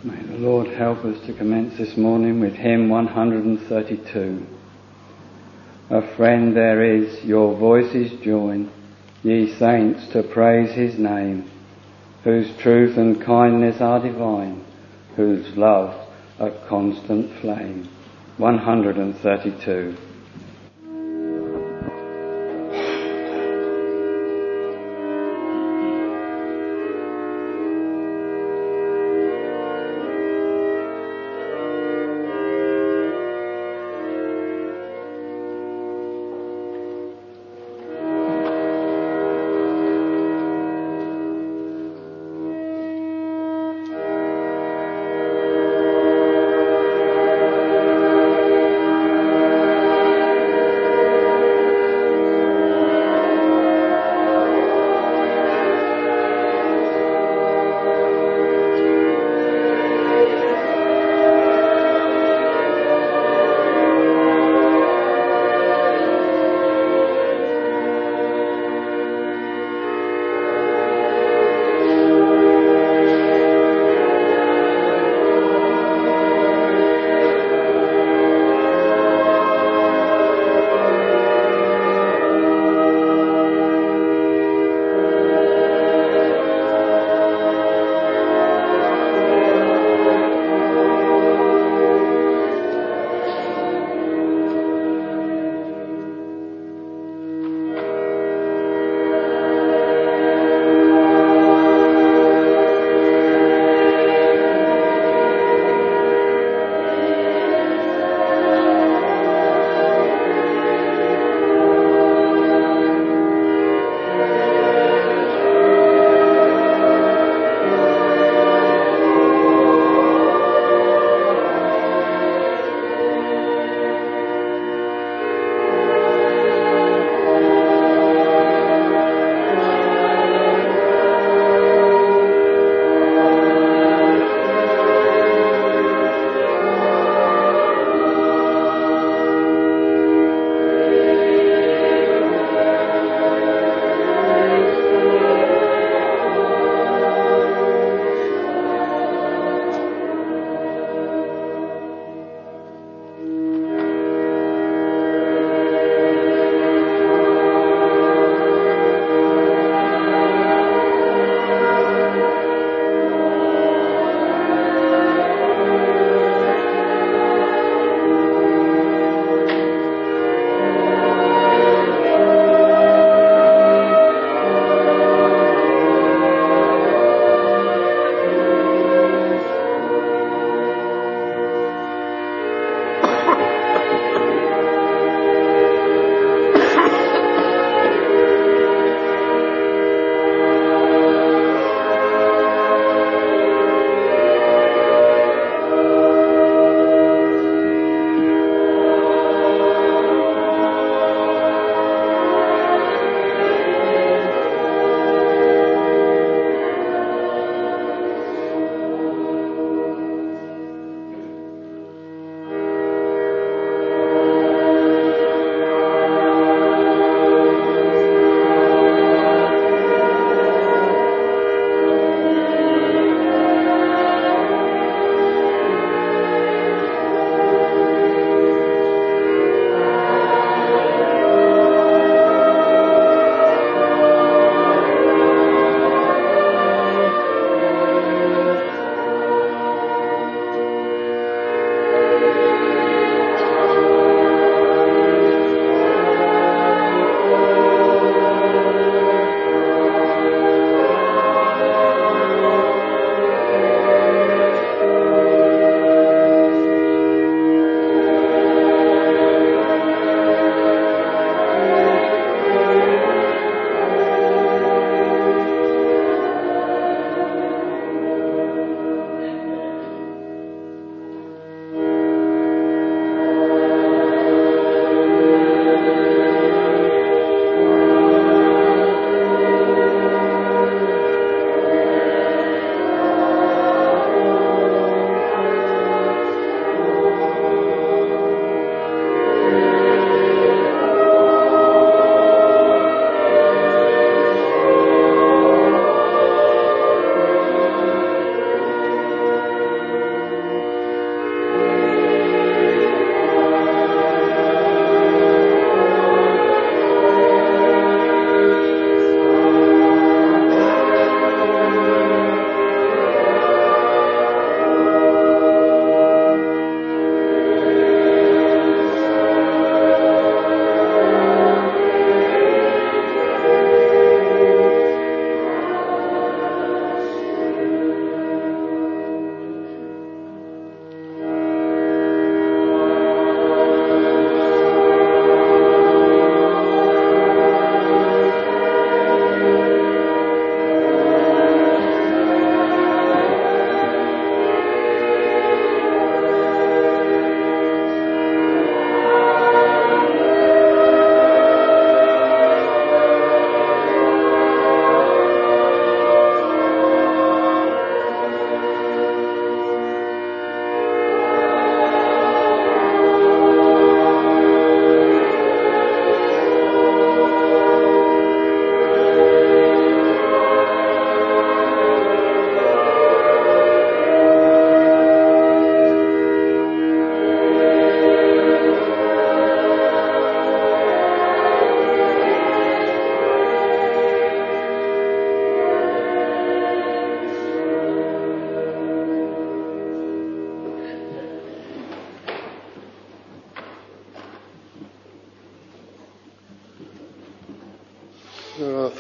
May the Lord help us to commence this morning with hymn 132. A friend there is, your voices join, ye saints, to praise his name, whose truth and kindness are divine, whose love a constant flame. 132.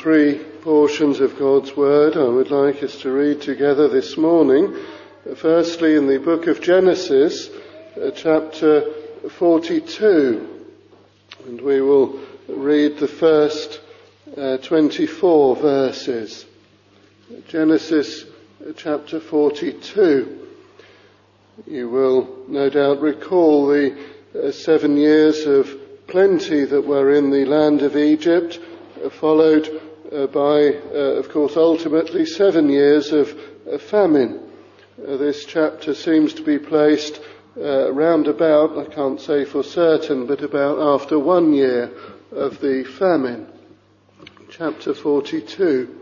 three portions of God's Word I would like us to read together this morning. Firstly, in the book of Genesis, chapter 42, and we will read the first 24 verses. Genesis chapter 42. You will no doubt recall the 7 years of plenty that were in the land of Egypt, followed by, of course, ultimately 7 years of famine. This chapter seems to be placed round about, I can't say for certain, but about after 1 year of the famine. Chapter 42.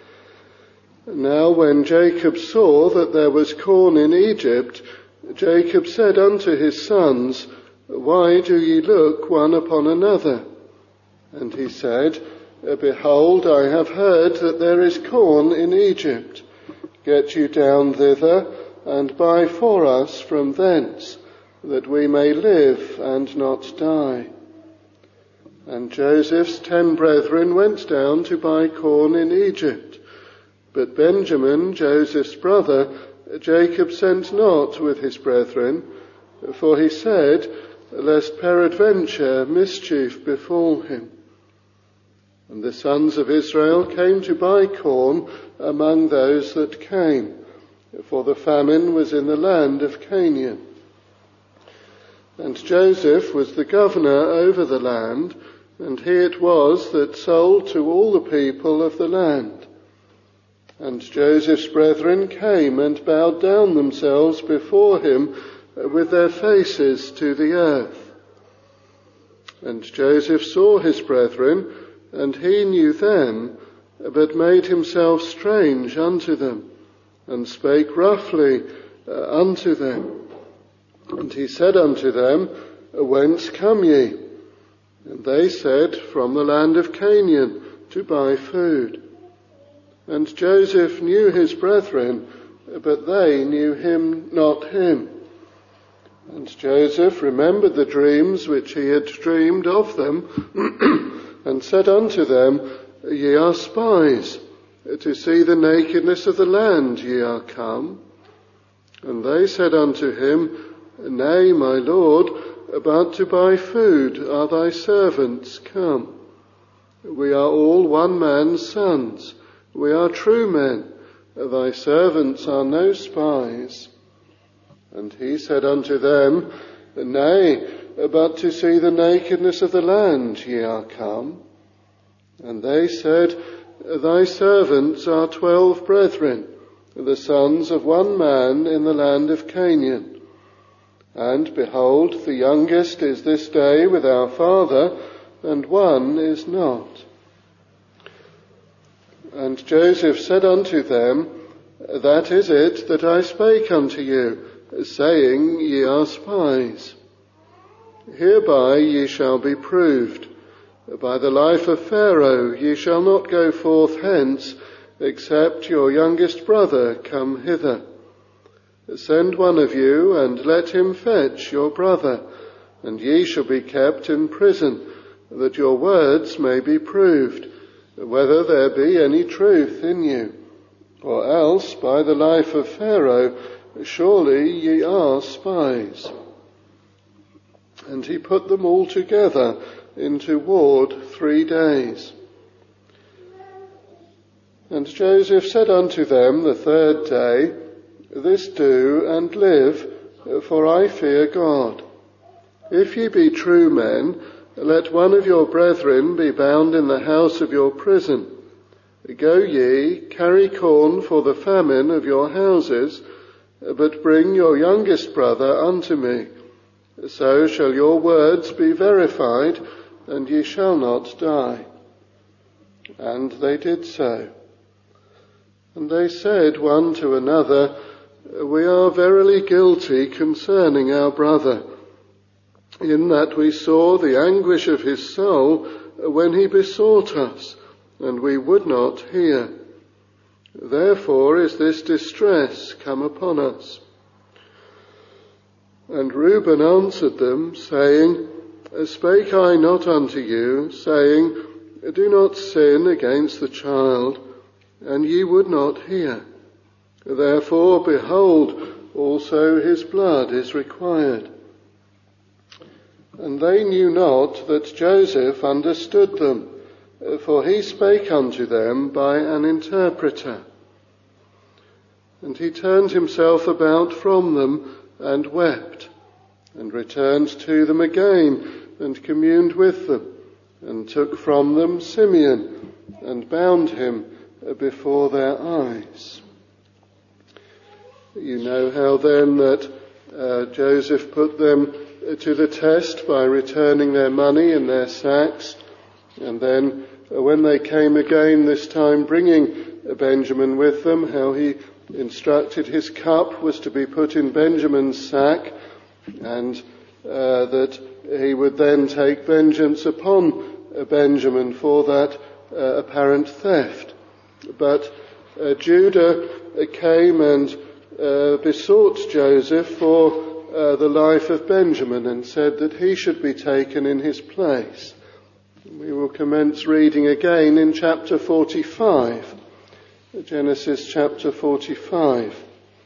Now when Jacob saw that there was corn in Egypt, Jacob said unto his sons, Why do ye look one upon another? And he said, Behold, I have heard that there is corn in Egypt. Get you down thither, and buy for us from thence, that we may live and not die. And Joseph's 10 brethren went down to buy corn in Egypt. But Benjamin, Joseph's brother, Jacob sent not with his brethren, for he said, Lest peradventure mischief befall him. And the sons of Israel came to buy corn among those that came, for the famine was in the land of Canaan. And Joseph was the governor over the land, and he it was that sold to all the people of the land. And Joseph's brethren came and bowed down themselves before him with their faces to the earth. And Joseph saw his brethren, and he knew them, but made himself strange unto them, and spake roughly unto them. And he said unto them, Whence come ye? And they said, From the land of Canaan, to buy food. And Joseph knew his brethren, but they knew not him. And Joseph remembered the dreams which he had dreamed of them, and said unto them, Ye are spies, to see the nakedness of the land ye are come. And they said unto him, Nay, my lord, but to buy food are thy servants come. We are all one man's sons, we are true men, thy servants are no spies. And he said unto them, Nay, but to see the nakedness of the land ye are come. And they said, Thy servants are 12 brethren, the sons of one man in the land of Canaan. And behold, the youngest is this day with our father, and one is not. And Joseph said unto them, That is it that I spake unto you, saying, Ye are spies. Hereby ye shall be proved. By the life of Pharaoh ye shall not go forth hence, except your youngest brother come hither. Send one of you, and let him fetch your brother, and ye shall be kept in prison, that your words may be proved, whether there be any truth in you. Or else, by the life of Pharaoh, surely ye are spies. And he put them all together into ward 3 days. And Joseph said unto them the 3rd day, This do and live, for I fear God. If ye be true men, let one of your brethren be bound in the house of your prison. Go ye, carry corn for the famine of your houses, but bring your youngest brother unto me. So shall your words be verified, and ye shall not die. And they did so. And they said one to another, We are verily guilty concerning our brother, in that we saw the anguish of his soul when he besought us, and we would not hear. Therefore is this distress come upon us. And Reuben answered them, saying, Spake I not unto you, saying, Do not sin against the child, and ye would not hear. Therefore, behold, also his blood is required. And they knew not that Joseph understood them, for he spake unto them by an interpreter. And he turned himself about from them and wept, and returned to them again, and communed with them, and took from them Simeon, and bound him before their eyes. You know how then that Joseph put them to the test by returning their money in their sacks, and then when they came again, this time bringing Benjamin with them, how he instructed his cup was to be put in Benjamin's sack, and that he would then take vengeance upon Benjamin for that apparent theft. But Judah came and besought Joseph for the life of Benjamin and said that he should be taken in his place. We will commence reading again in chapter 45, Genesis chapter 45.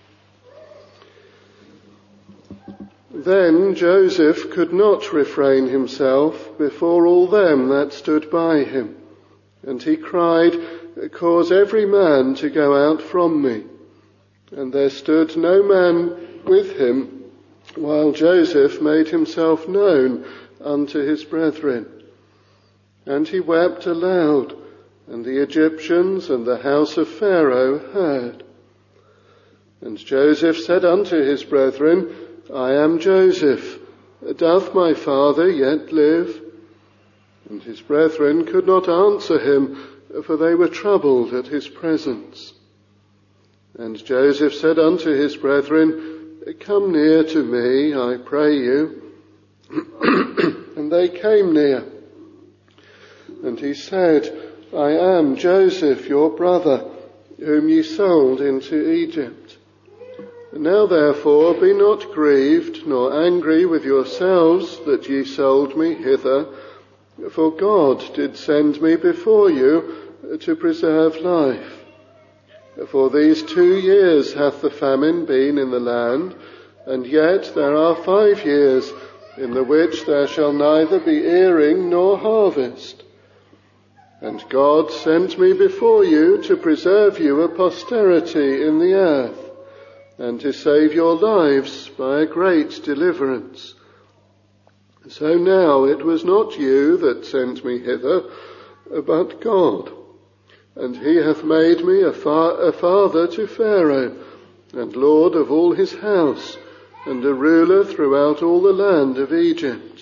Then Joseph could not refrain himself before all them that stood by him, and he cried, Cause every man to go out from me. And there stood no man with him, while Joseph made himself known unto his brethren. And he wept aloud, and the Egyptians and the house of Pharaoh heard. And Joseph said unto his brethren, I am Joseph. Doth my father yet live? And his brethren could not answer him, for they were troubled at his presence. And Joseph said unto his brethren, Come near to me, I pray you. And they came near. And he said, I am Joseph, your brother, whom ye sold into Egypt. Now therefore be not grieved nor angry with yourselves that ye sold me hither, for God did send me before you to preserve life. For these 2 years hath the famine been in the land, and yet there are 5 years in the which there shall neither be earing nor harvest. And God sent me before you to preserve you a posterity in the earth, and to save your lives by a great deliverance. So now it was not you that sent me hither, but God. And he hath made me a father to Pharaoh, and lord of all his house, and a ruler throughout all the land of Egypt.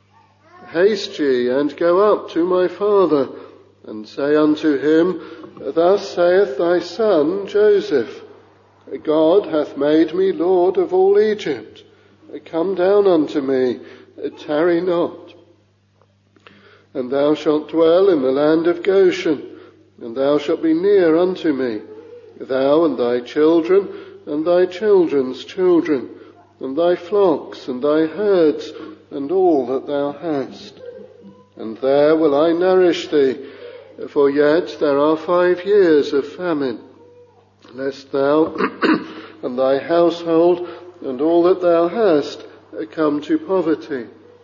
Haste ye, and go up to my father, and say unto him, Thus saith thy son Joseph, God hath made me lord of all Egypt. Come down unto me, tarry not. And thou shalt dwell in the land of Goshen, and thou shalt be near unto me, thou and thy children, and thy children's children, and thy flocks, and thy herds, and all that thou hast. And there will I nourish thee, for yet there are 5 years of famine, lest thou and thy household and all that thou hast come to poverty.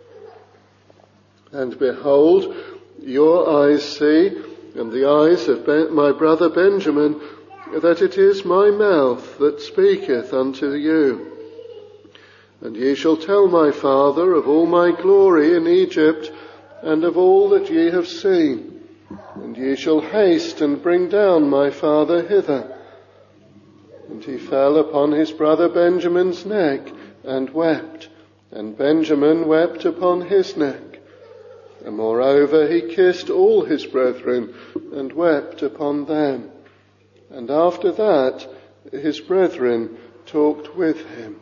And behold, your eyes see, and the eyes of my brother Benjamin, that it is my mouth that speaketh unto you. And ye shall tell my father of all my glory in Egypt, and of all that ye have seen. And ye shall haste and bring down my father hither. And he fell upon his brother Benjamin's neck, and wept, and Benjamin wept upon his neck. And moreover he kissed all his brethren, and wept upon them. And after that his brethren talked with him.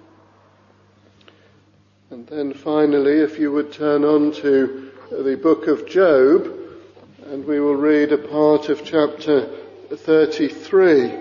And then finally, if you would turn on to the book of Job, and we will read a part of chapter 33.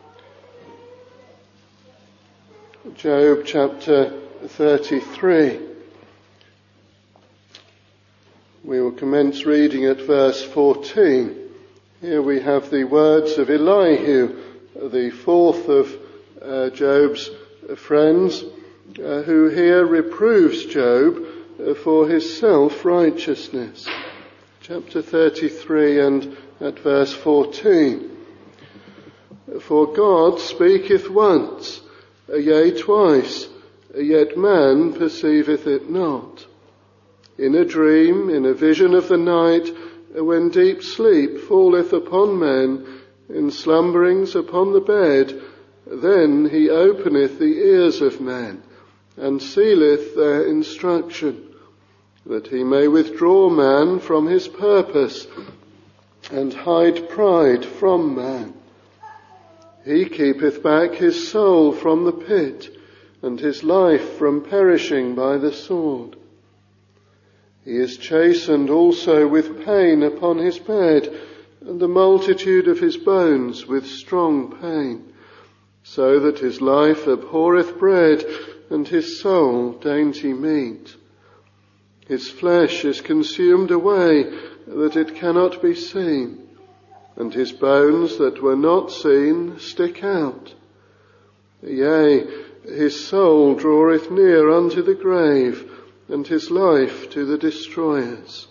Job chapter 33. We will commence reading at verse 14. Here we have the words of Elihu, the fourth of Job's friends, who here reproves Job for his self-righteousness. Chapter 33 and at verse 14. For God speaketh once, yea twice, yet man perceiveth it not. In a dream, in a vision of the night, when deep sleep falleth upon men, in slumberings upon the bed, then he openeth the ears of men, and sealeth their instruction, that he may withdraw man from his purpose, and hide pride from man. He keepeth back his soul from the pit, and his life from perishing by the sword. He is chastened also with pain upon his bed, and the multitude of his bones with strong pain, so that his life abhorreth bread, and his soul dainty meat. His flesh is consumed away, that it cannot be seen, and his bones that were not seen stick out. Yea, his soul draweth near unto the grave, and his life to the destroyers.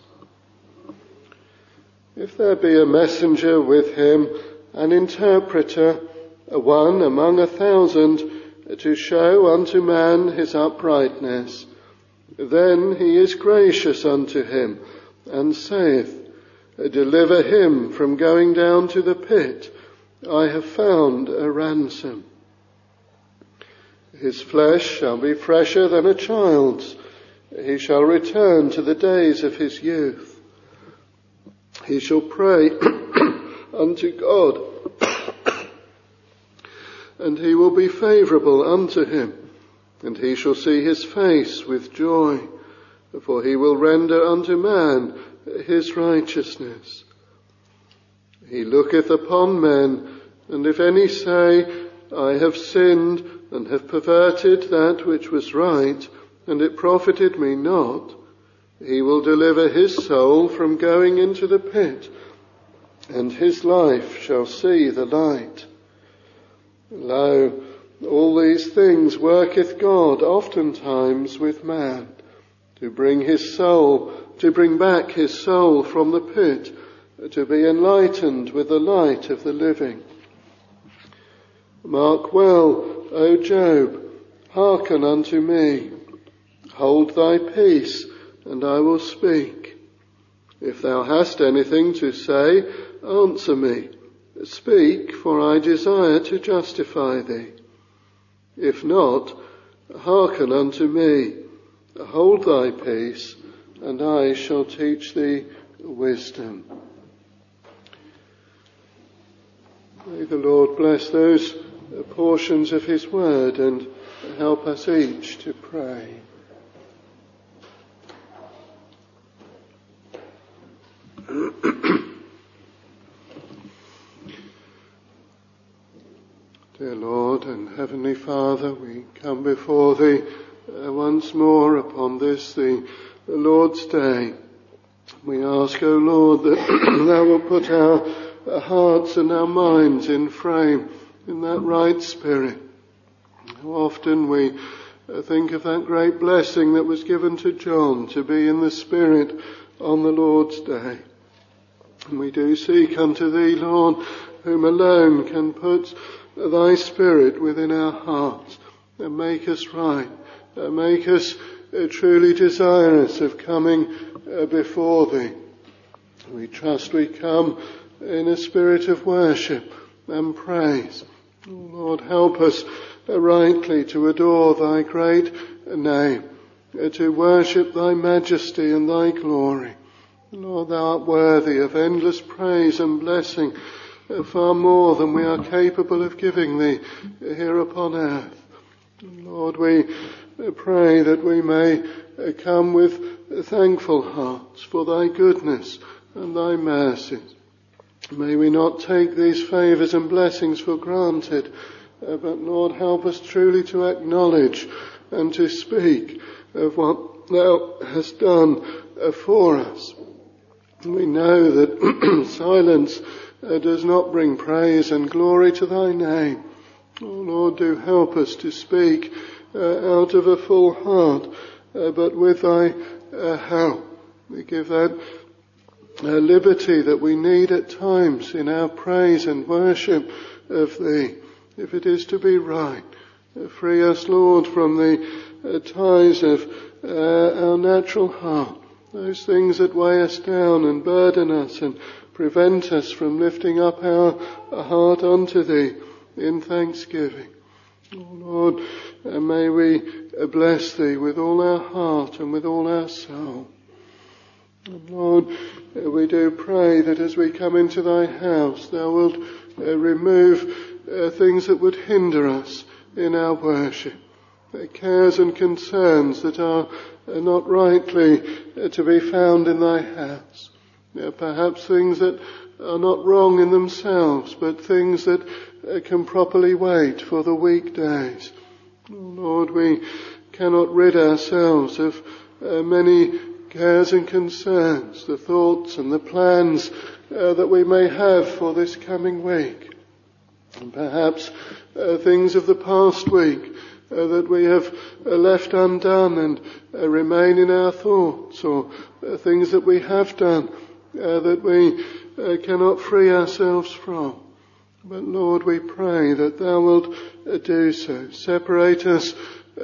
If there be a messenger with him, an interpreter, one among 1,000, to show unto man his uprightness, then he is gracious unto him, and saith, Deliver him from going down to the pit. I have found a ransom. His flesh shall be fresher than a child's. He shall return to the days of his youth. He shall pray unto God, and he will be favourable unto him, and he shall see his face with joy, for he will render unto man his righteousness. He looketh upon men, and if any say, I have sinned and have perverted that which was right, and it profited me not, he will deliver his soul from going into the pit, and his life shall see the light. Lo, all these things worketh God oftentimes with man, to bring back his soul from the pit, to be enlightened with the light of the living. Mark well, O Job, hearken unto me. Hold thy peace, and I will speak. If thou hast anything to say, answer me. Speak, for I desire to justify thee. If not, hearken unto me. Hold thy peace, and I shall teach thee wisdom. May the Lord bless those portions of his word and help us each to pray. Dear Lord and Heavenly Father, we come before thee once more upon this, the Lord's Day. We ask, O Lord, that thou wilt put our hearts and our minds in frame, in that right spirit. How often we think of that great blessing that was given to John to be in the Spirit on the Lord's Day. And we do seek unto thee, Lord, whom alone can put thy Spirit within our hearts and make us right, make us truly desirous of coming before thee. We trust we come in a spirit of worship and praise. Lord, help us rightly to adore thy great name, to worship thy majesty and thy glory. Lord, thou art worthy of endless praise and blessing, far more than we are capable of giving thee here upon earth. Lord, we pray that we may come with thankful hearts for thy goodness and thy mercies. May we not take these favours and blessings for granted, but Lord, help us truly to acknowledge and to speak of what thou hast done for us. We know that silence does not bring praise and glory to thy name. Oh Lord, do help us to speak out of a full heart, but with thy help. We give that liberty that we need at times in our praise and worship of thee, if it is to be right. Free us, Lord, from the ties of our natural heart, those things that weigh us down and burden us and prevent us from lifting up our heart unto thee in thanksgiving. Oh Lord, may we bless thee with all our heart and with all our soul. And Lord, we do pray that as we come into thy house, thou wilt remove things that would hinder us in our worship, cares and concerns that are not rightly to be found in thy house. Perhaps things that are not wrong in themselves, but things that can properly wait for the weekdays. Lord, we cannot rid ourselves of many cares and concerns, the thoughts and the plans that we may have for this coming week. And perhaps things of the past week that we have left undone and remain in our thoughts, or things that we have done that we cannot free ourselves from. But Lord, we pray that thou wilt do so. Separate us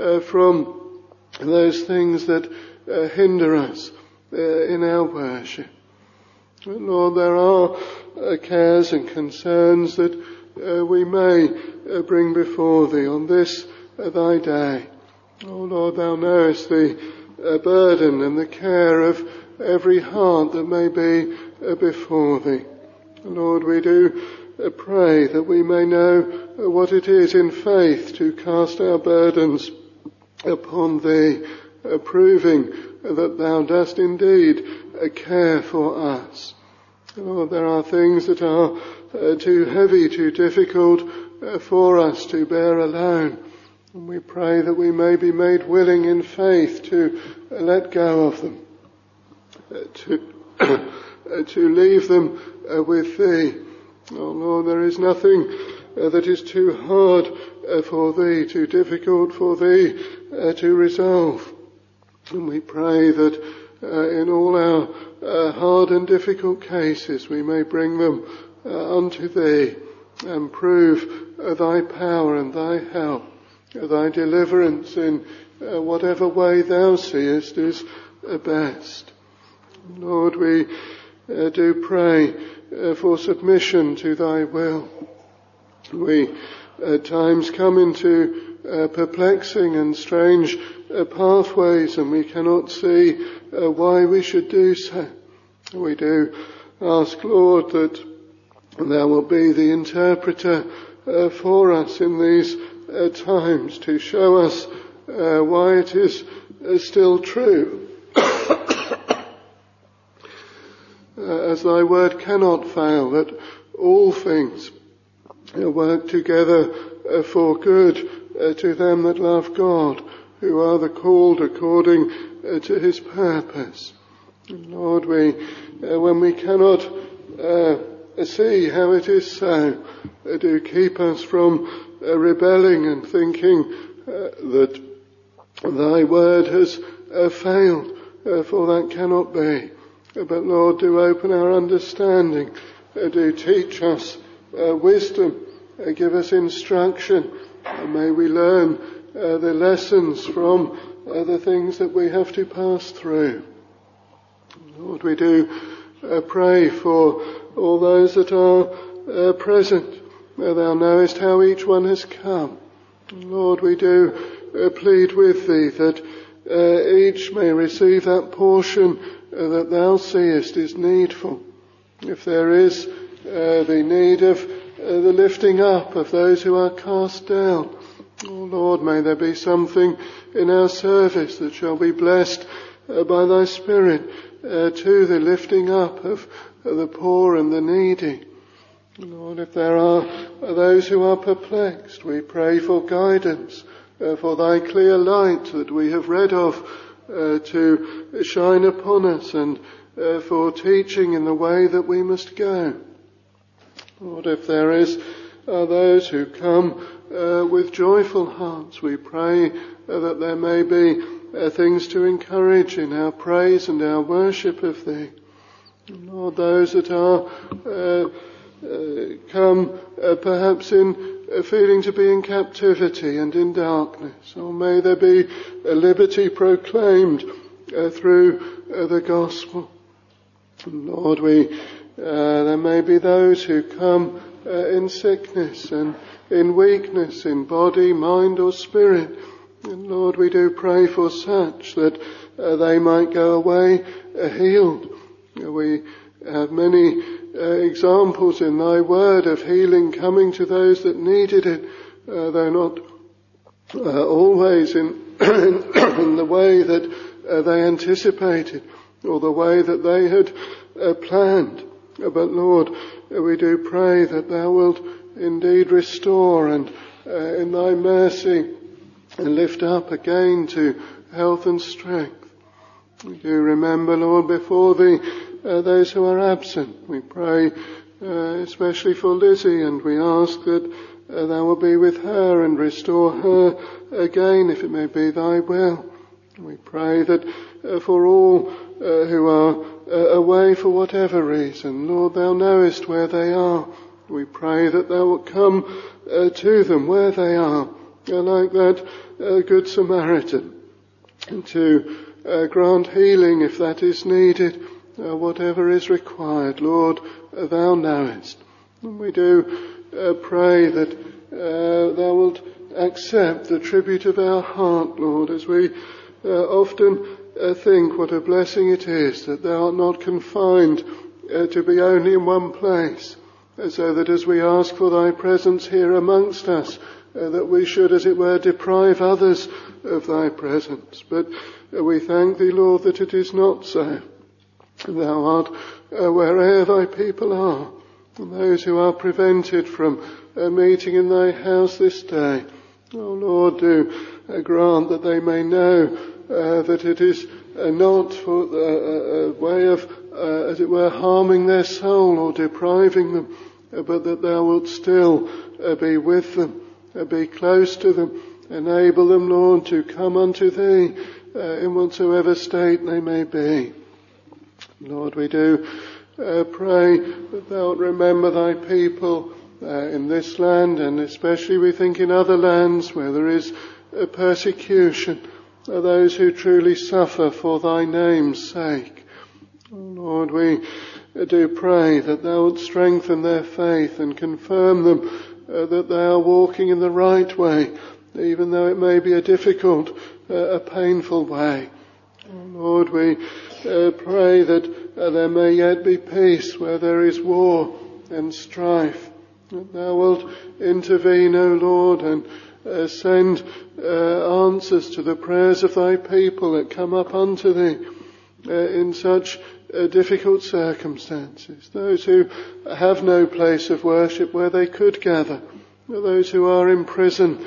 from those things that hinder us in our worship. But Lord, there are cares and concerns that we may bring before thee on this thy day. Oh Lord, thou knowest the burden and the care of every heart that may be before thee. Lord, we do pray that we may know what it is in faith to cast our burdens upon thee, proving that thou dost indeed care for us. Lord, there are things that are too heavy, too difficult for us to bear alone. And we pray that we may be made willing in faith to let go of them, to leave them with thee. Oh Lord, there is nothing that is too hard for thee, too difficult for thee to resolve. And we pray that in all our hard and difficult cases we may bring them unto thee and prove thy power and thy help, thy deliverance in whatever way thou seest is best. Lord, we do pray for submission to thy will. We at times come into perplexing and strange pathways, and we cannot see why we should do so. We do ask, Lord, that thou wilt be the interpreter for us in these times, to show us why it is still true. As thy word cannot fail, that all things work together for good to them that love God, who are the called according to his purpose. And Lord, when we cannot see how it is so, do keep us from rebelling and thinking that thy word has failed, for that cannot be. But Lord, do open our understanding, do teach us wisdom, give us instruction, and may we learn the lessons from the things that we have to pass through. Lord, we do pray for all those that are present. Thou knowest how each one has come. Lord, we do plead with thee that each may receive that portion that thou seest is needful. If there is the need of the lifting up of those who are cast down, oh Lord, may there be something in our service that shall be blessed by thy Spirit to the lifting up of the poor and the needy. Lord, if there are those who are perplexed, we pray for guidance, for thy clear light that we have read of to shine upon us and for teaching in the way that we must go. Lord, if there are those who come with joyful hearts, we pray that there may be things to encourage in our praise and our worship of Thee. Lord, those that are come perhaps in feeling to be in captivity and in darkness, or may there be a liberty proclaimed through the gospel. Lord, there may be those who come in sickness and in weakness in body, mind or spirit. And Lord, we do pray for such that they might go away healed. We have many examples in Thy word of healing coming to those that needed it, though not always in the way that they anticipated or the way that they had planned. But Lord, we do pray that Thou wilt indeed restore and in Thy mercy lift up again to health and strength. We do remember, Lord, before Thee those who are absent. We pray especially for Lizzie, and we ask that Thou will be with her and restore her again, if it may be Thy will. We pray that for all who are away for whatever reason, Lord, Thou knowest where they are. We pray that Thou wilt come to them where they are, like that Good Samaritan, and to grant healing if that is needed, whatever is required. Lord, Thou knowest. And we do pray that Thou wilt accept the tribute of our heart, Lord, as we often think what a blessing it is that Thou art not confined to be only in one place, so that as we ask for Thy presence here amongst us, that we should, as it were, deprive others of Thy presence. But we thank Thee, Lord, that it is not so. Thou art wherever Thy people are, and those who are prevented from meeting in Thy house this day. Oh Lord, do grant that they may know that it is not for a way of, as it were, harming their soul or depriving them, but that Thou wilt still be with them, be close to them, enable them, Lord, to come unto Thee in whatsoever state they may be. Lord, we do pray that Thou wilt remember Thy people in this land, and especially we think in other lands where there is persecution, those who truly suffer for Thy name's sake. Oh Lord, we do pray that Thou wilt strengthen their faith and confirm them that they are walking in the right way, even though it may be a difficult, a painful way. Oh Lord, we pray that there may yet be peace where there is war and strife. That Thou wilt intervene, O Lord, and send answers to the prayers of Thy people that come up unto Thee in such difficult circumstances. Those who have no place of worship where they could gather. Those who are in prison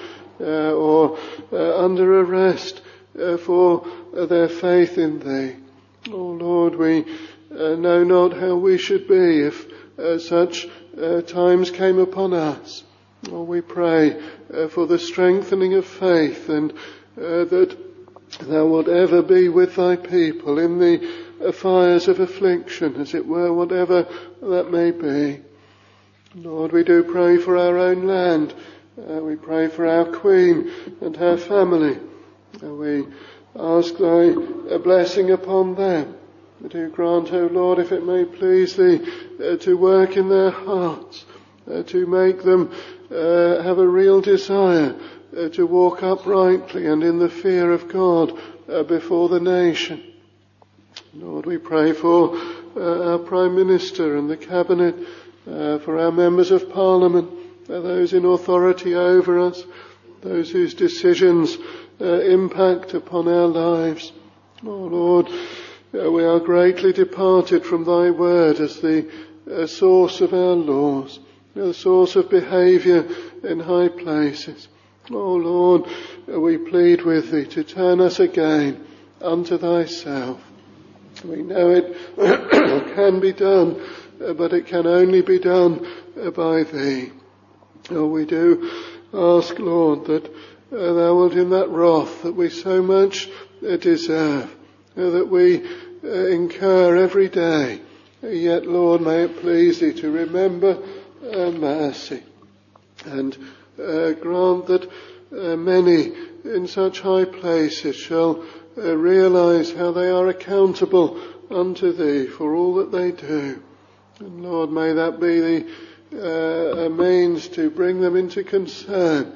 or under arrest for their faith in Thee. Oh Lord, we know not how we should be if such times came upon us. Oh, we pray for the strengthening of faith, and that Thou wilt ever be with Thy people in the fires of affliction, as it were, whatever that may be. Lord, we do pray for our own land. We pray for our Queen and her family. We ask Thy blessing upon them. We do grant, O Lord, if it may please Thee, to work in their hearts, to make them have a real desire to walk uprightly and in the fear of God before the nation. Lord, we pray for our Prime Minister and the Cabinet, for our members of Parliament, those in authority over us, those whose decisions impact upon our lives. Oh Lord, we are greatly departed from Thy word as the source of our laws, the source of behaviour in high places. Oh Lord, we plead with Thee to turn us again unto thyself. We know it can be done, but it can only be done by thee. Oh, we do ask, Lord, that thou wilt in that wrath that we so much deserve, that we incur every day, yet, Lord, may it please thee to remember mercy, and grant that many in such high places shall realise how they are accountable unto thee for all that they do. And Lord, may that be a means to bring them into concern,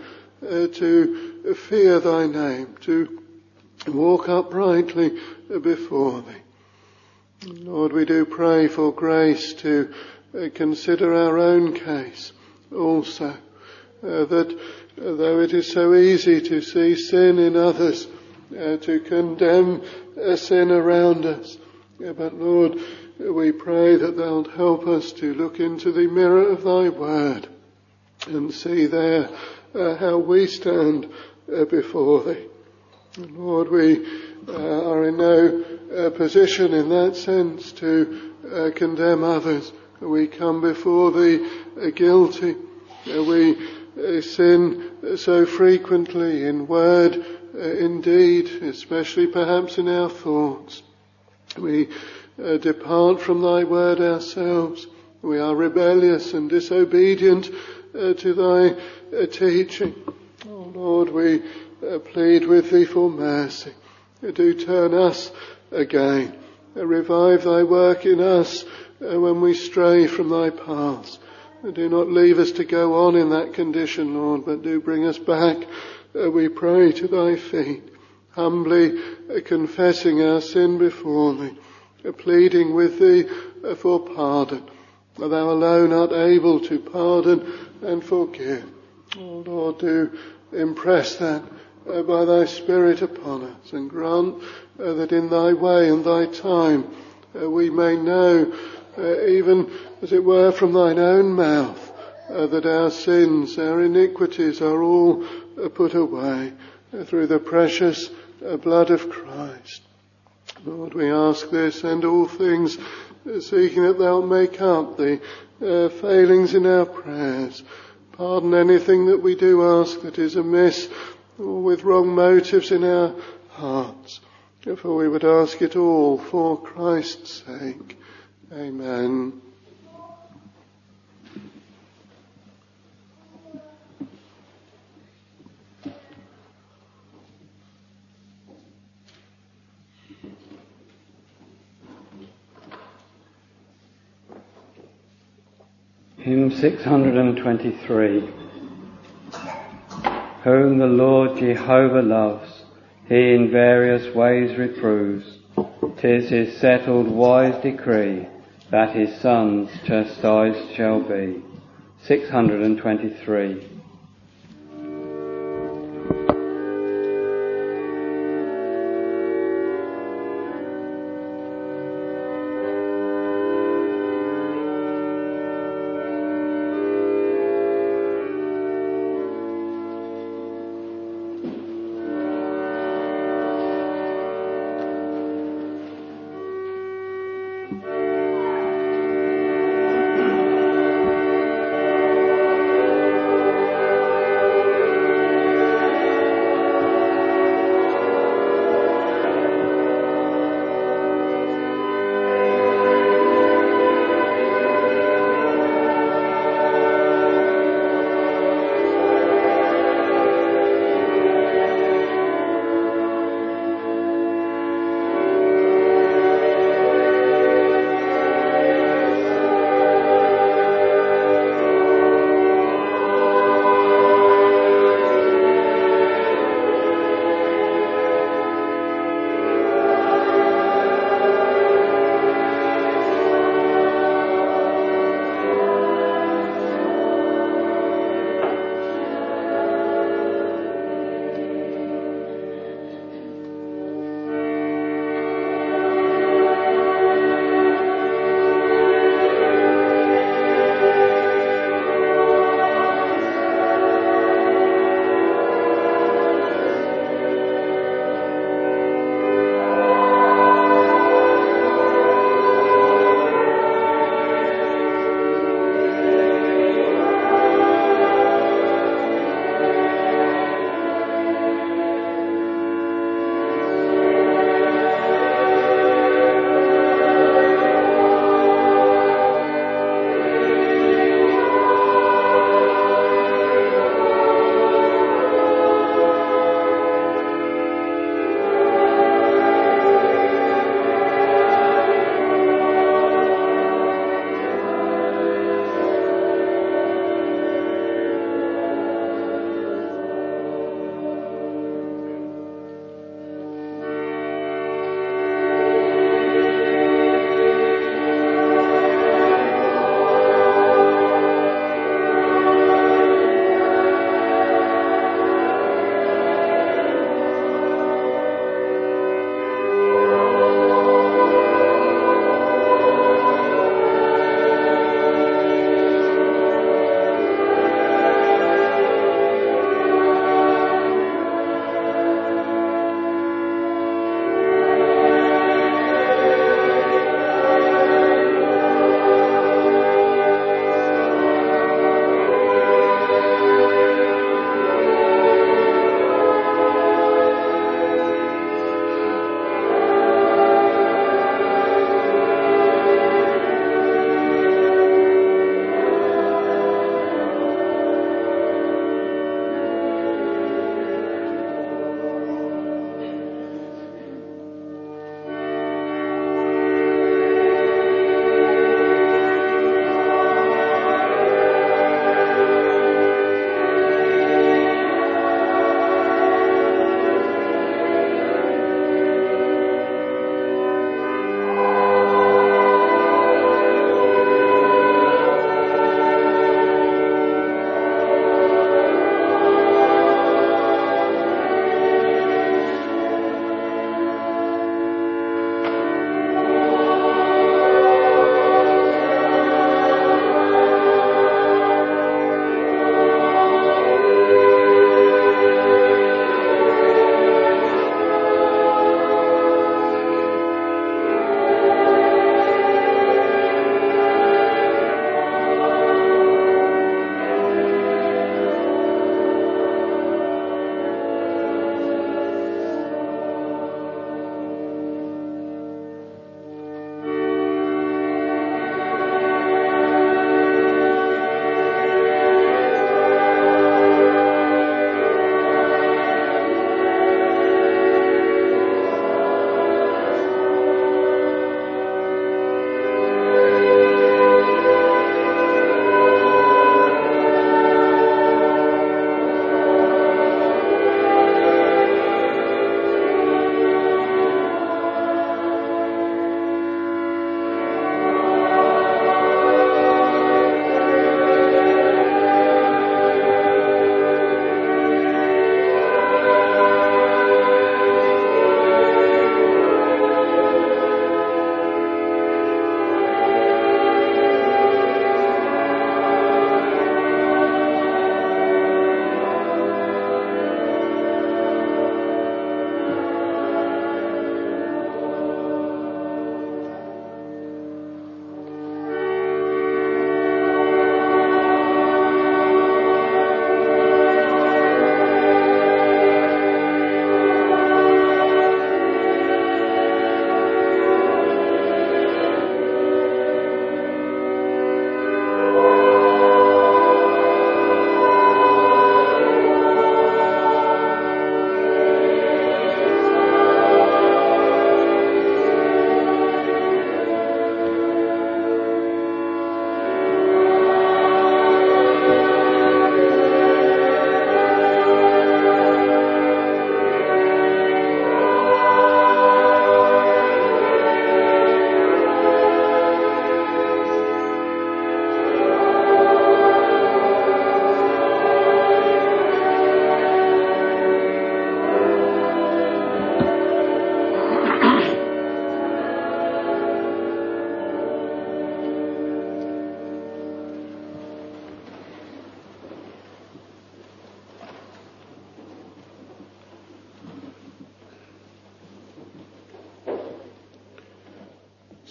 to fear thy name, to walk uprightly before thee. Lord, we do pray for grace to consider our own case also, that though it is so easy to see sin in others, to condemn sin around us, but Lord, we pray that thou wilt help us to look into the mirror of thy word and see there how we stand before thee. And Lord, we are in no position in that sense to condemn others. We come before thee guilty. We sin so frequently in word, in deed, especially perhaps in our thoughts. We depart from thy word ourselves. We are rebellious and disobedient to thy teaching. Oh Lord, we plead with thee for mercy. Do turn us again. Revive thy work in us when we stray from thy paths. Do not leave us to go on in that condition, Lord, but do bring us back, we pray, to thy feet, humbly confessing our sin before thee, pleading with thee for pardon. Thou alone art able to pardon and forgive. Oh Lord, do impress that by thy Spirit upon us, and grant that in thy way and thy time we may know, even as it were from thine own mouth, that our sins, our iniquities are all put away through the precious blood of Christ. Lord, we ask this and all things, seeking that thou make up the failings in our prayers. Pardon anything that we do ask that is amiss or with wrong motives in our hearts. For we would ask it all for Christ's sake. Amen. Hymn 623. Whom the Lord Jehovah loves, he in various ways reproves. 'Tis his settled wise decree that his sons chastised shall be. 623.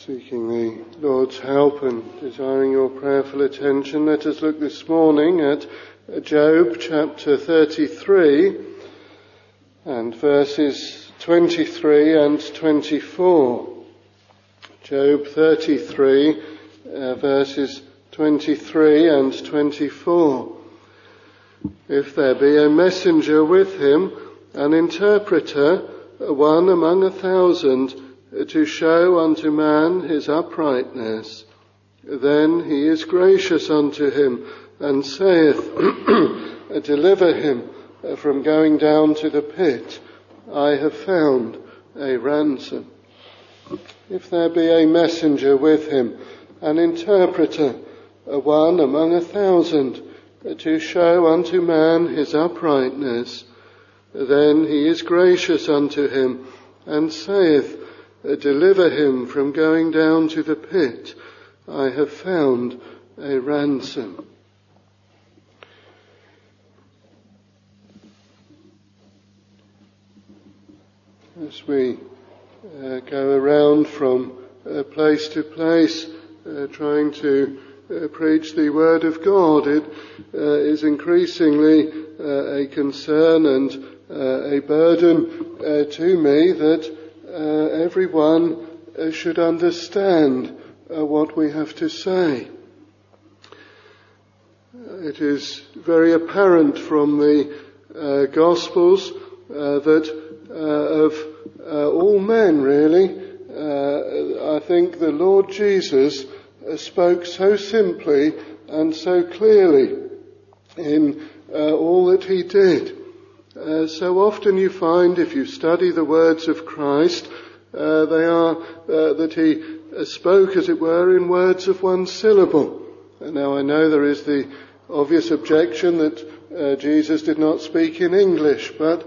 Seeking the Lord's help and desiring your prayerful attention, let us look this morning at Job chapter 33 and verses 23 and 24. Job 33 verses 23 and 24. If there be a messenger with him, an interpreter, one among 1,000, to show unto man his uprightness, then he is gracious unto him, and saith, deliver him from going down to the pit. I have found a ransom. If there be a messenger with him, an interpreter, one among 1,000, to show unto man his uprightness, then he is gracious unto him, and saith, deliver him from going down to the pit. I have found a ransom. As we go around from place to place, trying to preach the Word of God, it is increasingly a concern and a burden to me that everyone should understand what we have to say. It is very apparent from the Gospels that of all men, really, I think the Lord Jesus spoke so simply and so clearly in all that he did. So often you find, if you study the words of Christ, they are that he spoke, as it were, in words of one syllable. And now I know there is the obvious objection that Jesus did not speak in English, but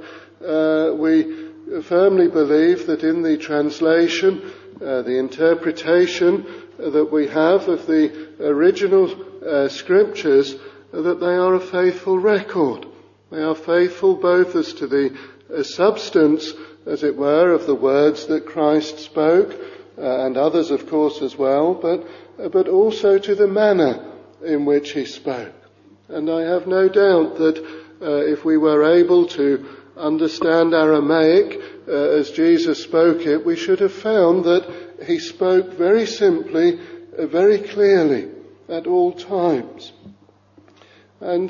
we firmly believe that in the translation, the interpretation that we have of the original scriptures, that they are a faithful record. They are faithful both as to the substance, as it were, of the words that Christ spoke, and others, of course, as well, but also to the manner in which he spoke. And I have no doubt that if we were able to understand Aramaic as Jesus spoke it, we should have found that he spoke very simply, very clearly, at all times. And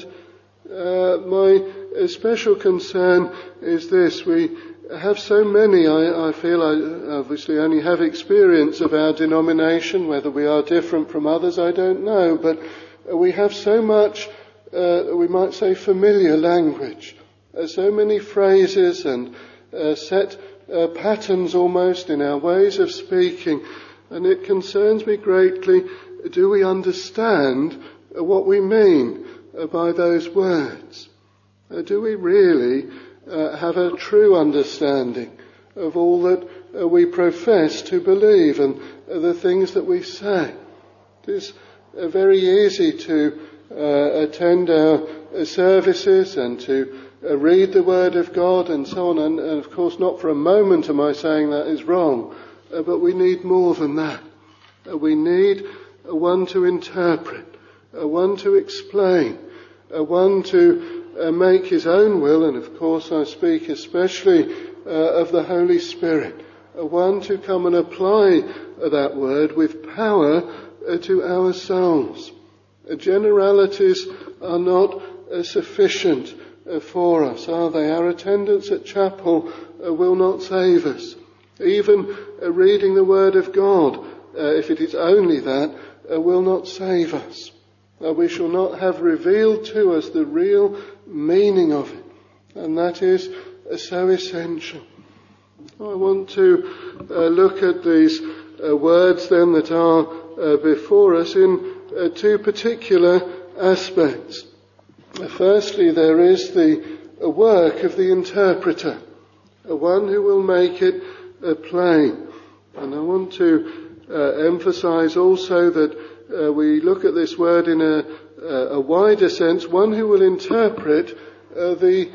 my special concern is this. We have so many, I feel I obviously only have experience of our denomination. Whether we are different from others, I don't know. But we have so much, we might say, familiar language. So many phrases and set patterns almost in our ways of speaking. And it concerns me greatly, do we understand what we mean by those words? Do we really have a true understanding of all that we profess to believe and the things that we say? It is very easy to attend our services and to read the Word of God and so on, and of course not for a moment am I saying that is wrong, but we need more than that. We need one to interpret, one to explain, one to make his own will, and of course I speak especially of the Holy Spirit, one to come and apply that word with power to our souls. Generalities are not sufficient for us, are they? Our attendance at chapel will not save us. Even reading the Word of God, if it is only that, will not save us. We shall not have revealed to us the real meaning of it, and that is so essential. I want to look at these words then that are before us in two particular aspects. Firstly, there is the work of the interpreter, one who will make it plain. And I want to emphasize also that we look at this word in a wider sense, one who will interpret the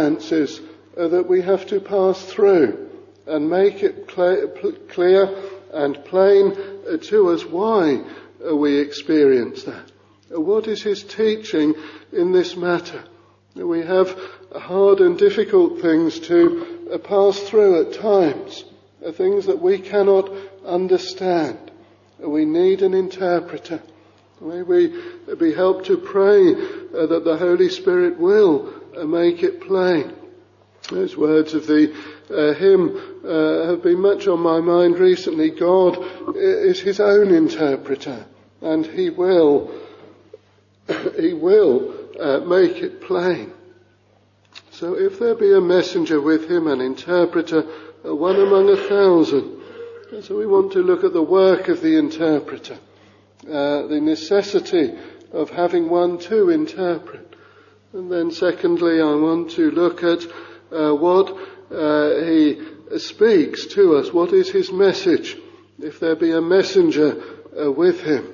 circumstances that we have to pass through and make it clear and plain to us why we experience that. What is his teaching in this matter? We have hard and difficult things to pass through at times, things that we cannot understand. We need an interpreter. May we be helped to pray that the Holy Spirit will make it plain. Those words of the hymn have been much on my mind recently. God is his own interpreter, and he will make it plain. So if there be a messenger with him, an interpreter, one among 1,000, so we want to look at the work of the interpreter, the necessity of having one to interpret. And then secondly, I want to look at what he speaks to us. What is his message? If there be a messenger with him.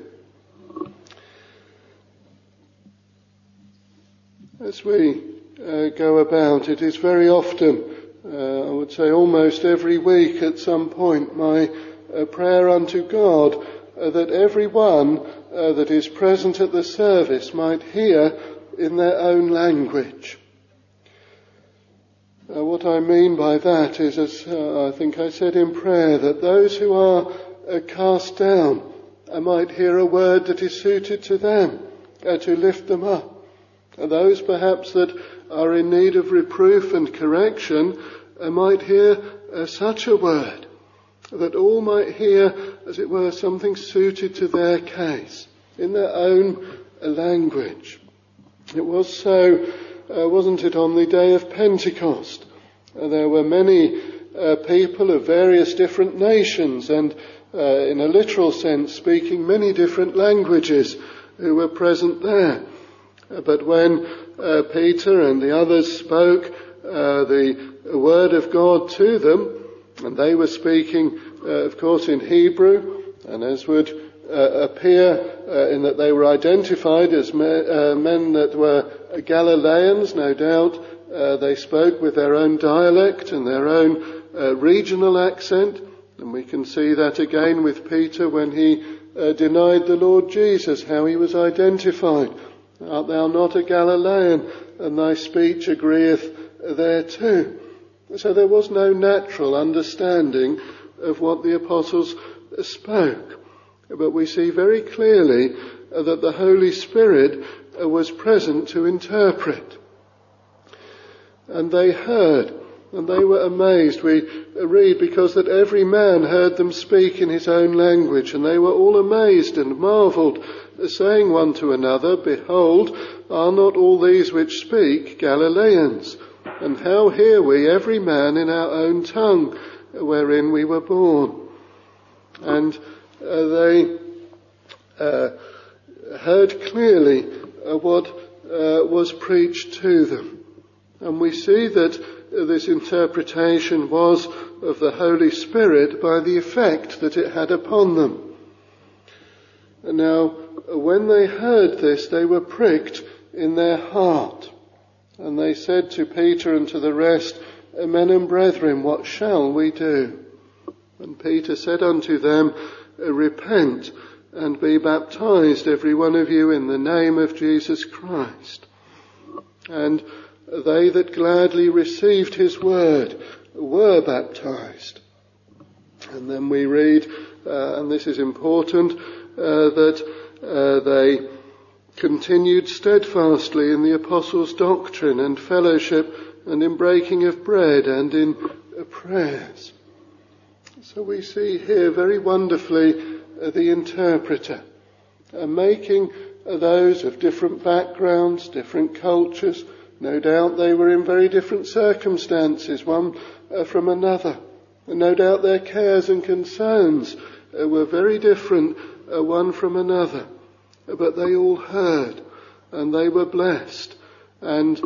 As we go about, it is very often, I would say almost every week at some point, my prayer unto God that everyone that is present at the service might hear in their own language. What I mean by that is, as I think I said in prayer, that those who are cast down might hear a word that is suited to them, to lift them up. And those perhaps that are in need of reproof and correction might hear such a word, that all might hear, as it were, something suited to their case, in their own language. It was so, wasn't it, on the day of Pentecost? There were many people of various different nations and, in a literal sense, speaking many different languages who were present there. But when Peter and the others spoke the word of God to them, and they were speaking, of course, in Hebrew, and as would appear in that they were identified as men that were Galileans, no doubt they spoke with their own dialect and their own regional accent, and we can see that again with Peter when he denied the Lord Jesus, how he was identified. Art thou not a Galilean, and thy speech agreeth thereto? So there was no natural understanding of what the apostles spoke. But we see very clearly that the Holy Spirit was present to interpret. And they heard, and they were amazed. We read, because that every man heard them speak in his own language, and they were all amazed and marvelled, saying one to another, Behold, are not all these which speak Galileans? And how hear we every man in our own tongue wherein we were born? And they heard clearly what was preached to them. And we see that this interpretation was of the Holy Spirit by the effect that it had upon them. And now, when they heard this, they were pricked in their heart. And they said to Peter and to the rest, Men and brethren, what shall we do? And Peter said unto them, Repent and be baptized, every one of you, in the name of Jesus Christ. And they that gladly received his word were baptized. And then we read, and this is important, that they continued steadfastly in the apostles' doctrine and fellowship and in breaking of bread and in prayers. So we see here very wonderfully the interpreter making those of different backgrounds, different cultures. No doubt they were in very different circumstances, one from another. And no doubt their cares and concerns were very different, one from another. But they all heard, and they were blessed. And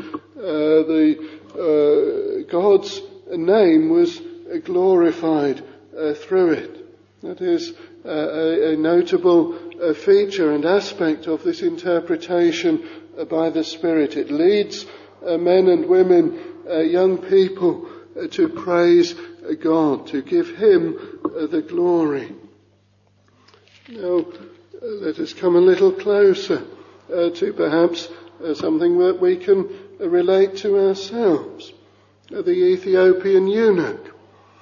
God's name was glorified through it. That is a notable feature and aspect of this interpretation by the Spirit. It leads men and women, young people, to praise God, to give Him the glory. Now, let us come a little closer to perhaps something that we can relate to ourselves. The Ethiopian eunuch.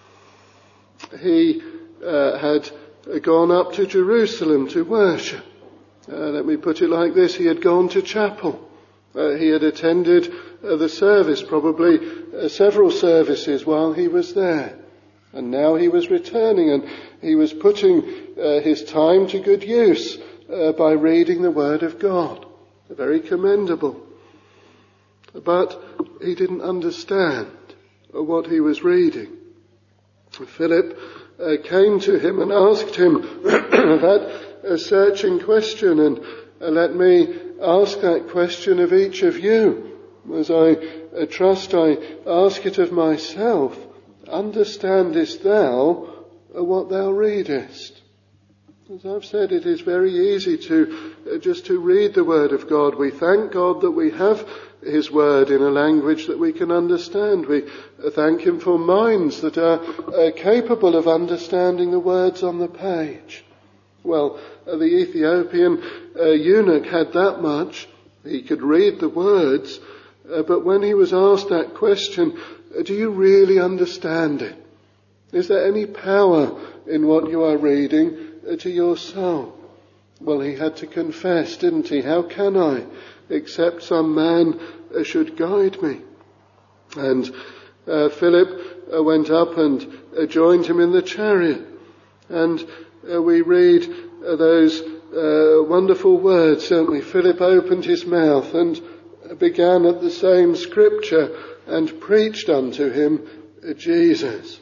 He had gone up to Jerusalem to worship. Let me put it like this, he had gone to chapel. He had attended the service, probably several services while he was there. And now he was returning, and he was putting his time to good use by reading the Word of God. Very commendable. But he didn't understand what he was reading. Philip came to him and asked him that searching question, and let me ask that question of each of you, as I trust I ask it of myself. Understandest thou what thou readest? As I've said, it is very easy to read the Word of God. We thank God that we have His Word in a language that we can understand. We thank Him for minds that are capable of understanding the words on the page. Well, the Ethiopian eunuch had that much. He could read the words, but when he was asked that question, do you really understand it? Is there any power in what you are reading to your soul? Well, he had to confess, didn't he? How can I, except some man should guide me? And Philip went up and joined him in the chariot. And we read those wonderful words, don't we? Philip opened his mouth and began at the same scripture and preached unto him Jesus.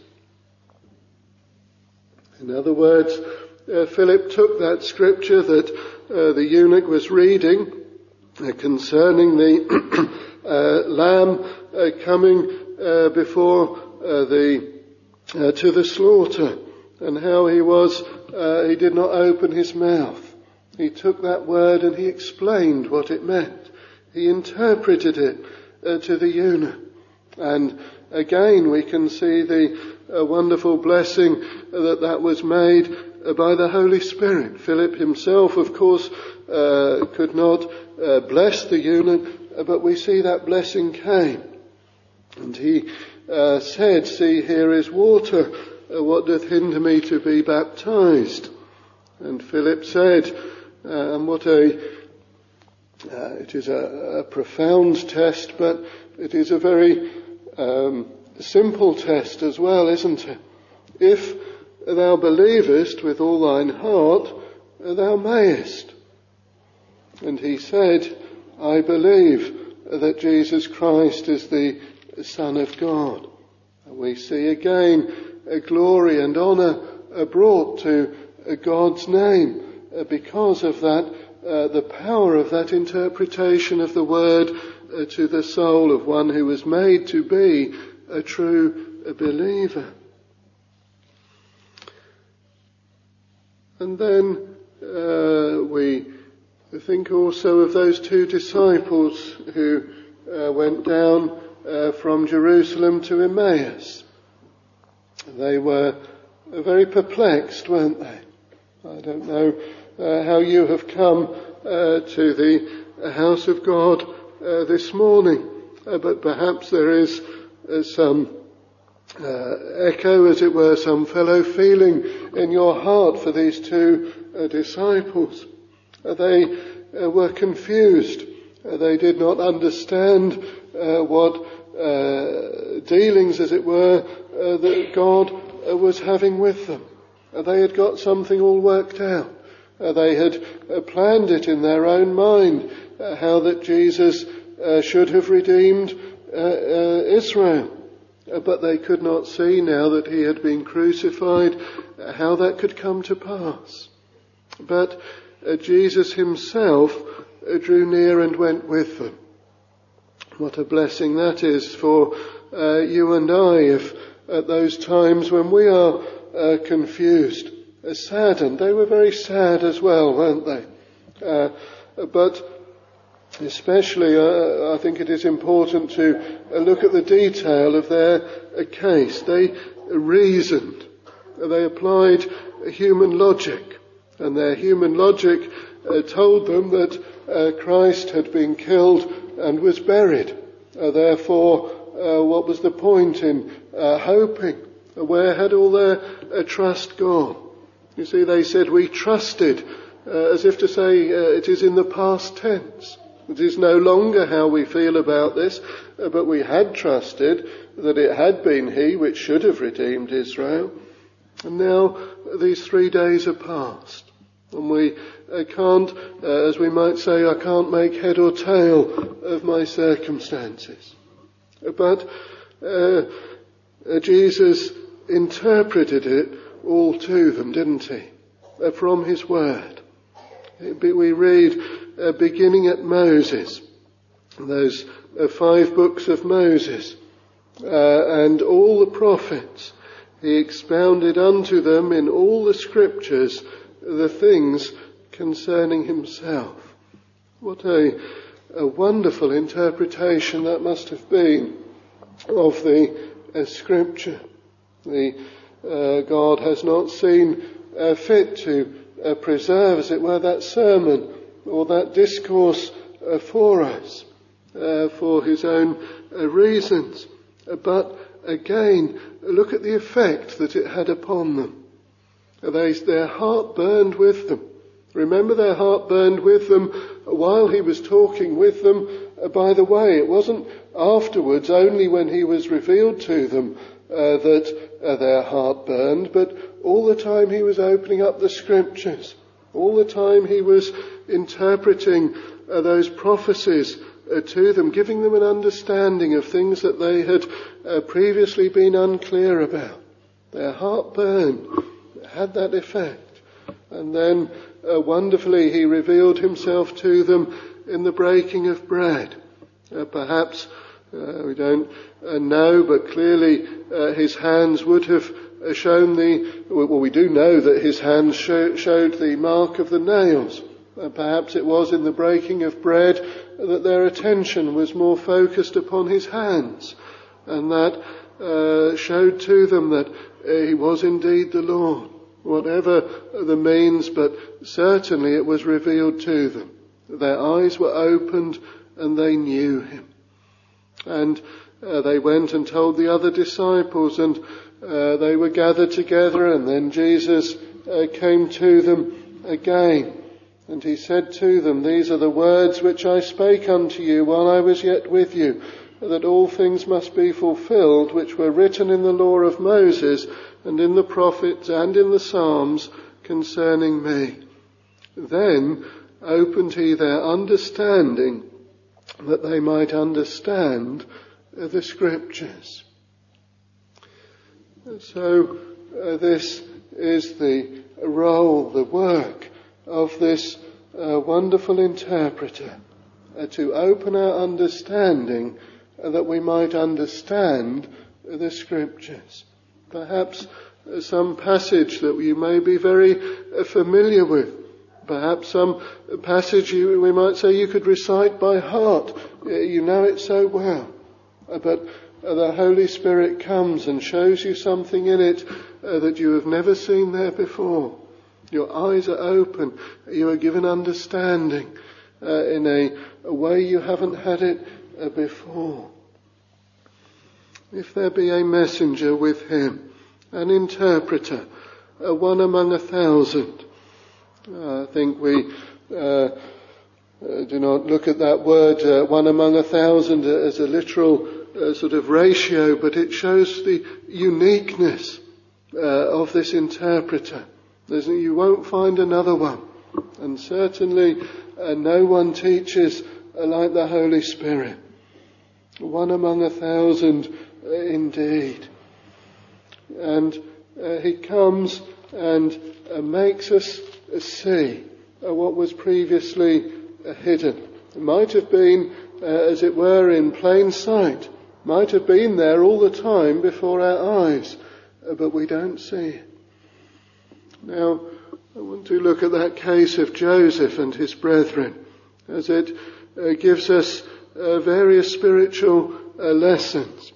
In other words, Philip took that scripture that the eunuch was reading concerning the lamb coming before to the slaughter, and how he did not open his mouth. He took that word and he explained what it meant. He interpreted it to the eunuch. And again we can see the wonderful blessing that was made by the Holy Spirit. Philip himself, of course, could not bless the eunuch, but we see that blessing came. And he said, "See, here is water. What doth hinder me to be baptized?" And Philip said, and it is a profound test, but it is a very simple test as well, isn't it? If thou believest with all thine heart, thou mayest. And he said, "I believe that Jesus Christ is the Son of God." And we see again glory and honour brought to God's name because of that, the power of that interpretation of the word to the soul of one who was made to be a true believer. And then we think also of those two disciples who went down from Jerusalem to Emmaus. They were very perplexed, weren't they? I don't know how you have come to the house of God this morning, but perhaps there is some echo, as it were, some fellow feeling in your heart for these two disciples. They were confused. They did not understand what dealings, as it were, that God was having with them. They had got something all worked out. They had planned it in their own mind, how that Jesus should have redeemed Israel. But they could not see, now that he had been crucified, how that could come to pass. But Jesus himself drew near and went with them. What a blessing that is for you and I, if at those times when we are confused, saddened. They were very sad as well, weren't they? But especially, I think it is important to look at the detail of their case. They reasoned. They applied human logic. And their human logic told them that Christ had been killed and was buried. Therefore, what was the point in hoping? Where had all their trust gone? You see, they said, we trusted, as if to say it is in the past tense. It is no longer how we feel about this, but we had trusted that it had been he which should have redeemed Israel. And now these 3 days are past. And we can't, as we might say, I can't make head or tail of my circumstances. But Jesus interpreted it all to them, didn't he? From his word. We read, beginning at Moses, those 5 books of Moses, and all the prophets, he expounded unto them in all the scriptures the things concerning himself. What a wonderful interpretation that must have been of the scripture. God has not seen fit to preserve, as it were, that sermon or that discourse for us, for his own reasons. But again, look at the effect that it had upon them. Their heart burned with them. Remember, their heart burned with them while he was talking with them. By the way, it wasn't afterwards, only when he was revealed to them, that their heart burned, but all the time he was opening up the scriptures, all the time he was interpreting those prophecies to them, giving them an understanding of things that they had previously been unclear about. Their heart burned. It had that effect. And then wonderfully he revealed himself to them in the breaking of bread. Perhaps we don't know, but clearly his hands would have shown we do know that his hands showed the mark of the nails. Perhaps it was in the breaking of bread that their attention was more focused upon his hands, and that showed to them that he was indeed the Lord. Whatever the means, but certainly it was revealed to them. Their eyes were opened and they knew him. And they went and told the other disciples, and they were gathered together, and then Jesus came to them again. And he said to them, these are the words which I spake unto you while I was yet with you, that all things must be fulfilled which were written in the law of Moses and in the prophets and in the Psalms concerning me. Then opened he their understanding, that they might understand the scriptures. So this is the role, the work of this wonderful interpreter, to open our understanding that we might understand the scriptures. Perhaps some passage that you may be very familiar with. Perhaps some passage we might say you could recite by heart. You know it so well. But the Holy Spirit comes and shows you something in it that you have never seen there before. Your eyes are open. You are given understanding in a way you haven't had it before. If there be a messenger with him, an interpreter, one among 1,000. I think we do not look at that word, one among 1,000, as a literal sort of ratio, but it shows the uniqueness of this interpreter. You won't find another one. And certainly no one teaches like the Holy Spirit. One among 1,000 indeed. And he comes and makes us see what was previously hidden. It might have been, as it were, in plain sight. Might have been there all the time before our eyes, but we don't see it. Now, I want to look at that case of Joseph and his brethren, as it gives us various spiritual lessons.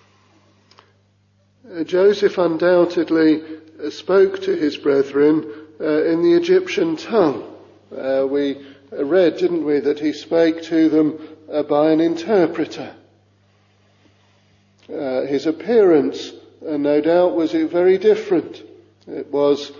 Joseph undoubtedly spoke to his brethren in the Egyptian tongue. We read, didn't we, that he spake to them by an interpreter. His appearance, no doubt, was very different. It was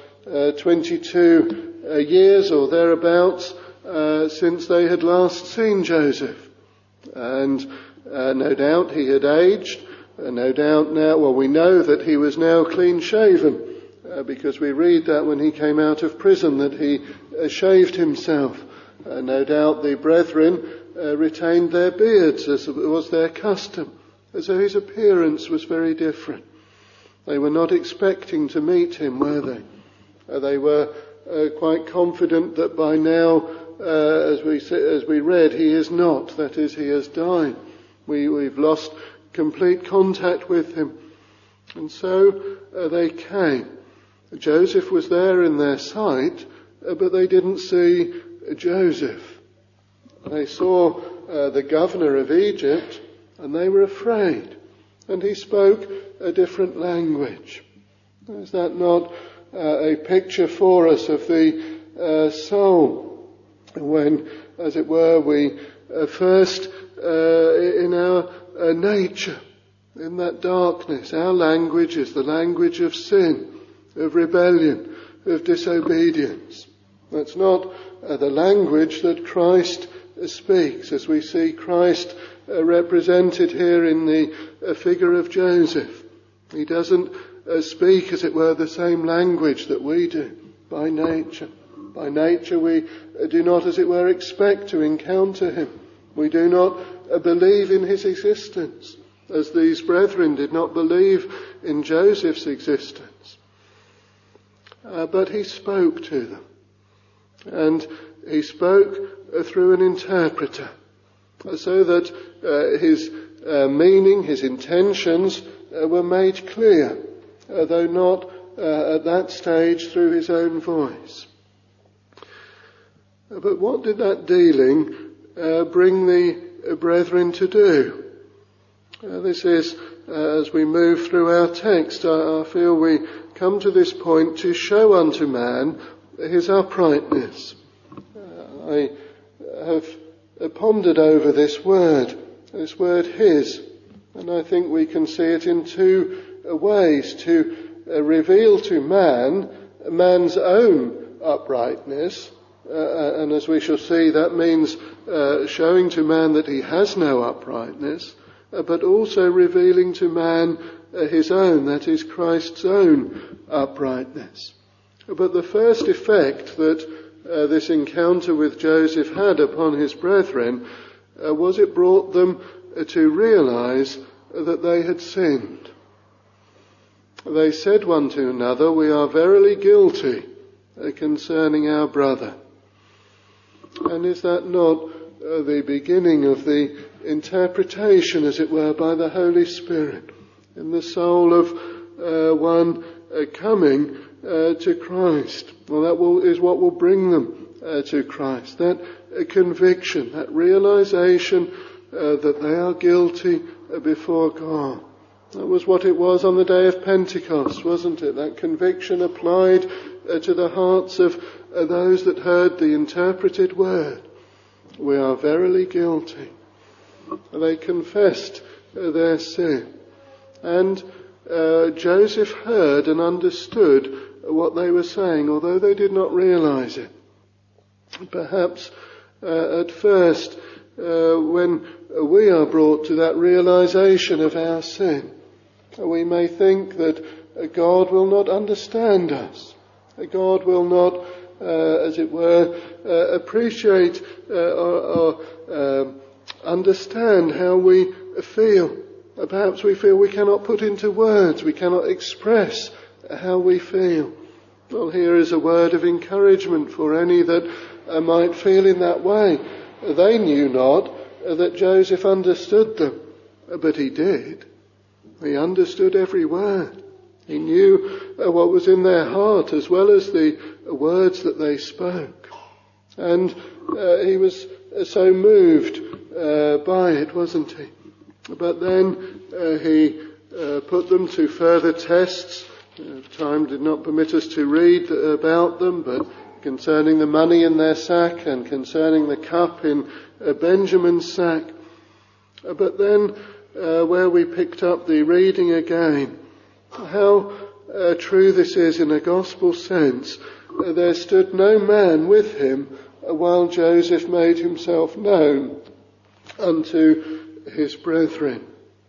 22 years or thereabouts since they had last seen Joseph. And no doubt he had aged. No doubt now, well, we know that he was now clean shaven because we read that when he came out of prison that he shaved himself. No doubt the brethren retained their beards as was their custom. So his appearance was very different. They were not expecting to meet him, were they? They were quite confident that by now, as we read, he is not. That is, he has died. We've lost complete contact with him. And so they came. Joseph was there in their sight, but they didn't see Joseph. They saw the governor of Egypt, and they were afraid. And he spoke a different language. Is that not a picture for us of the soul? When, as it were, we first in our nature, in that darkness, our language is the language of sin, of rebellion, of disobedience. That's not the language that Christ speaks, as we see Christ represented here in the figure of Joseph. He doesn't speak, as it were, the same language that we do by nature. By nature we do not, as it were, expect to encounter him. We do not believe in his existence, as these brethren did not believe in Joseph's existence. But he spoke to them. And he spoke through an interpreter, so that his meaning, his intentions were made clear, though not at that stage through his own voice. But what did that dealing bring the brethren to do? This is, as we move through our text, I feel we come to this point to show unto man his uprightness. I have pondered over this word his, and I think we can see it in two ways: to reveal to man's own uprightness, and as we shall see, that means showing to man that he has no uprightness, but also revealing to man his own, that is Christ's own uprightness. But the first effect that this encounter with Joseph had upon his brethren was it brought them to realize that they had sinned. They said one to another, "We are verily guilty concerning our brother." And is that not the beginning of the interpretation, as it were, by the Holy Spirit in the soul of one coming to Christ? Well, that is what will bring them to Christ. That conviction, that realization that they are guilty before God. That was what it was on the day of Pentecost, wasn't it? That conviction applied to the hearts of those that heard the interpreted word. We are verily guilty. They confessed their sin. And Joseph heard and understood what they were saying, although they did not realize it. Perhaps at first, when we are brought to that realization of our sin, we may think that God will not understand us. God will not, as it were, appreciate or understand how we feel. Perhaps we feel we cannot put into words, we cannot express how we feel. Well, here is a word of encouragement for any that might feel in that way. They knew not that Joseph understood them, but he did. He understood every word. He knew what was in their heart as well as the words that they spoke. And he was so moved by it, wasn't he? But then he put them to further tests Time did not permit us to read about them, but concerning the money in their sack and concerning the cup in Benjamin's sack. But then, where we picked up the reading again, how true this is in a gospel sense. There stood no man with him while Joseph made himself known unto his brethren.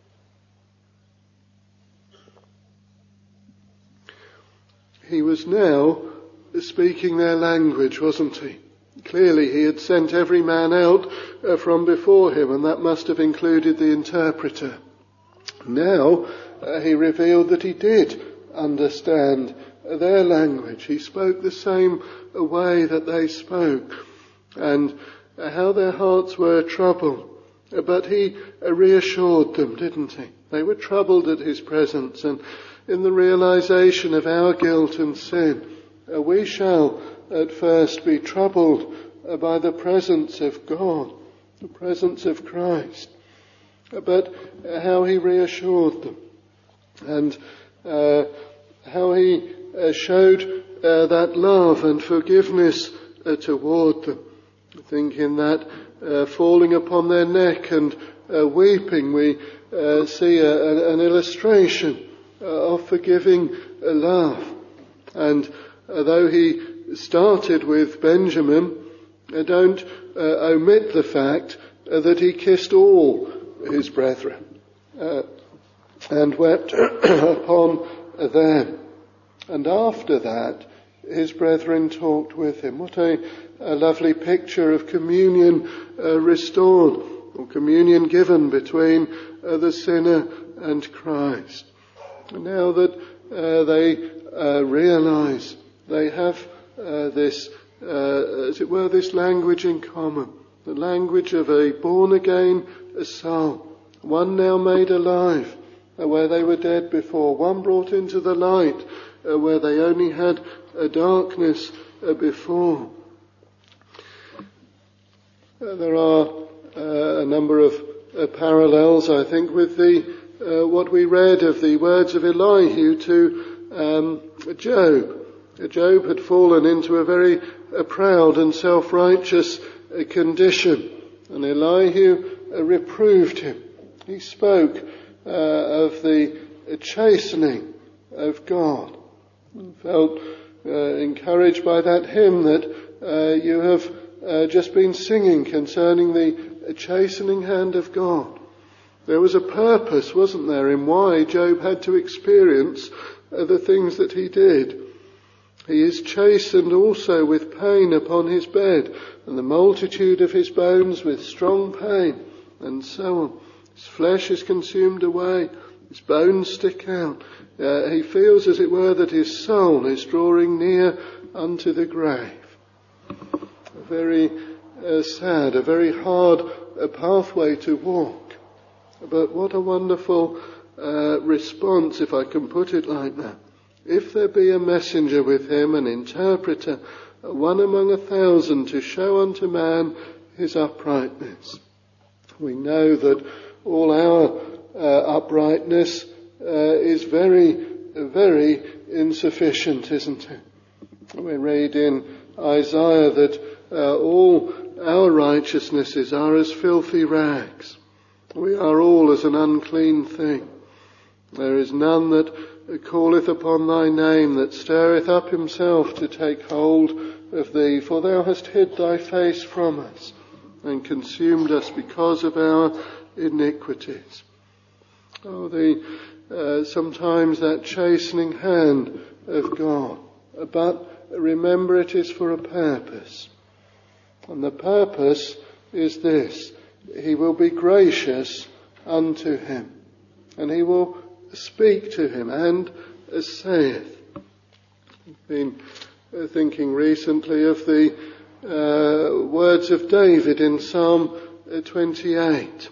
He was now speaking their language, wasn't he? Clearly he had sent every man out from before him, and that must have included the interpreter. Now he revealed that he did understand their language. He spoke the same way that they spoke, and how their hearts were troubled. But he reassured them, didn't he? They were troubled at his presence, and in the realization of our guilt and sin, we shall at first be troubled by the presence of God, the presence of Christ. But how he reassured them, and how he showed that love and forgiveness toward them. I think in that falling upon their neck and weeping, we see an illustration of forgiving love. And though he started with Benjamin, don't omit the fact that he kissed all his brethren and wept upon them. And after that, his brethren talked with him. What a lovely picture of communion restored, or communion given between the sinner and Christ. And now that they realize they have this, as it were, this language in common, the language of a born-again soul, one now made alive where they were dead before, one brought into the light where they only had a darkness before. There are a number of parallels, I think, with what we read of the words of Elihu to Job. Job had fallen into a very proud and self-righteous condition, and Elihu reproved him. He spoke of the chastening of God. I felt encouraged by that hymn that you have just been singing concerning the chastening hand of God. There was a purpose, wasn't there, in why Job had to experience the things that he did. He is chastened also with pain upon his bed, and the multitude of his bones with strong pain, and so on. His flesh is consumed away, his bones stick out. He feels, as it were, that his soul is drawing near unto the grave. A very sad, a very hard pathway to walk. But what a wonderful response, if I can put it like that. If there be a messenger with him, an interpreter, one among 1,000 to show unto man his uprightness. We know that all our uprightness is very, very insufficient, isn't it? We read in Isaiah that all our righteousnesses are as filthy rags. We are all as an unclean thing. There is none that calleth upon thy name, that stirreth up himself to take hold of thee. For thou hast hid thy face from us, and consumed us because of our iniquities. Oh, sometimes that chastening hand of God. But remember, it is for a purpose. And the purpose is this: he will be gracious unto him, and he will speak to him, and saith. I've been thinking recently of the words of David in Psalm 28.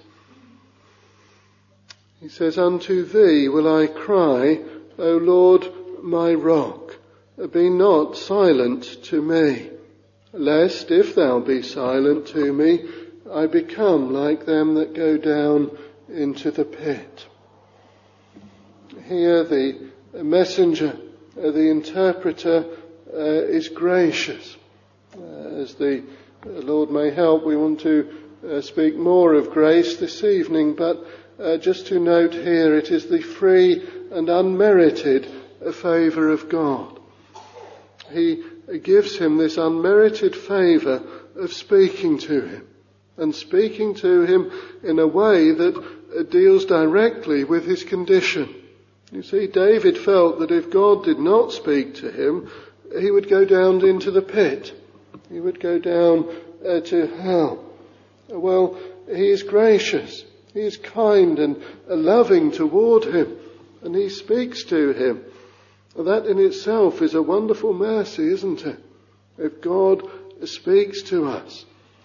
He says, "Unto thee will I cry, O Lord, my rock. Be not silent to me, lest, if thou be silent to me, I become like them that go down into the pit." Here the messenger the interpreter is gracious. As the Lord may help, we want to speak more of grace this evening, but just to note here, it is the free and unmerited favour of God. He gives him this unmerited favour of speaking to him, and speaking to him in a way that deals directly with his condition. You see, David felt that if God did not speak to him, he would go down into the pit. He would go down to hell. Well, he is gracious. He is kind and loving toward him, and he speaks to him. That in itself is a wonderful mercy, isn't it? If God speaks to us.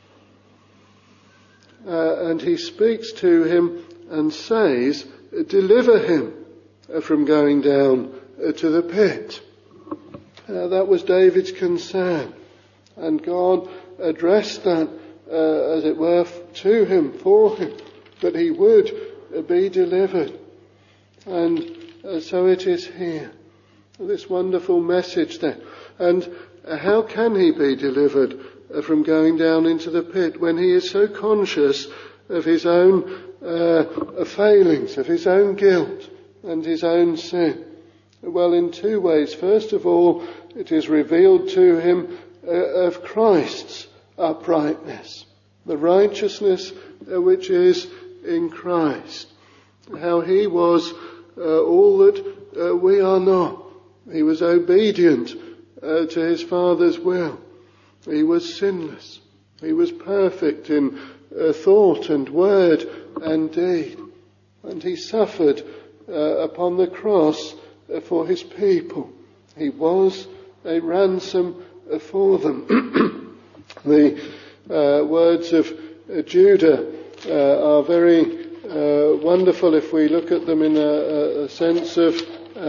And he speaks to him and says, deliver him from going down to the pit. That was David's concern. And God addressed that, as it were, to him, for him, that he would be delivered. And so it is here. This wonderful message then. And how can he be delivered from going down into the pit when he is so conscious of his own failings, of his own guilt and his own sin? Well, in two ways. First of all, it is revealed to him of Christ's uprightness, the righteousness which is in Christ. How he was all that we are not. He was obedient to his Father's will. He was sinless. He was perfect in thought and word and deed. And he suffered upon the cross for his people. He was a ransom for them. The words of Judah are very wonderful if we look at them in a sense of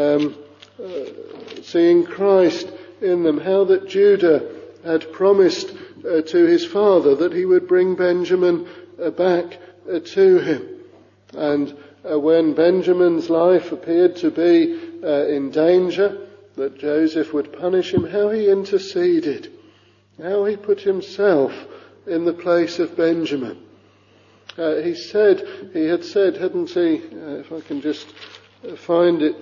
seeing Christ in them. How that Judah had promised to his father that he would bring Benjamin back to him. And when Benjamin's life appeared to be in danger, that Joseph would punish him, how he interceded, how he put himself in the place of Benjamin. He had said, hadn't he, if I can just find it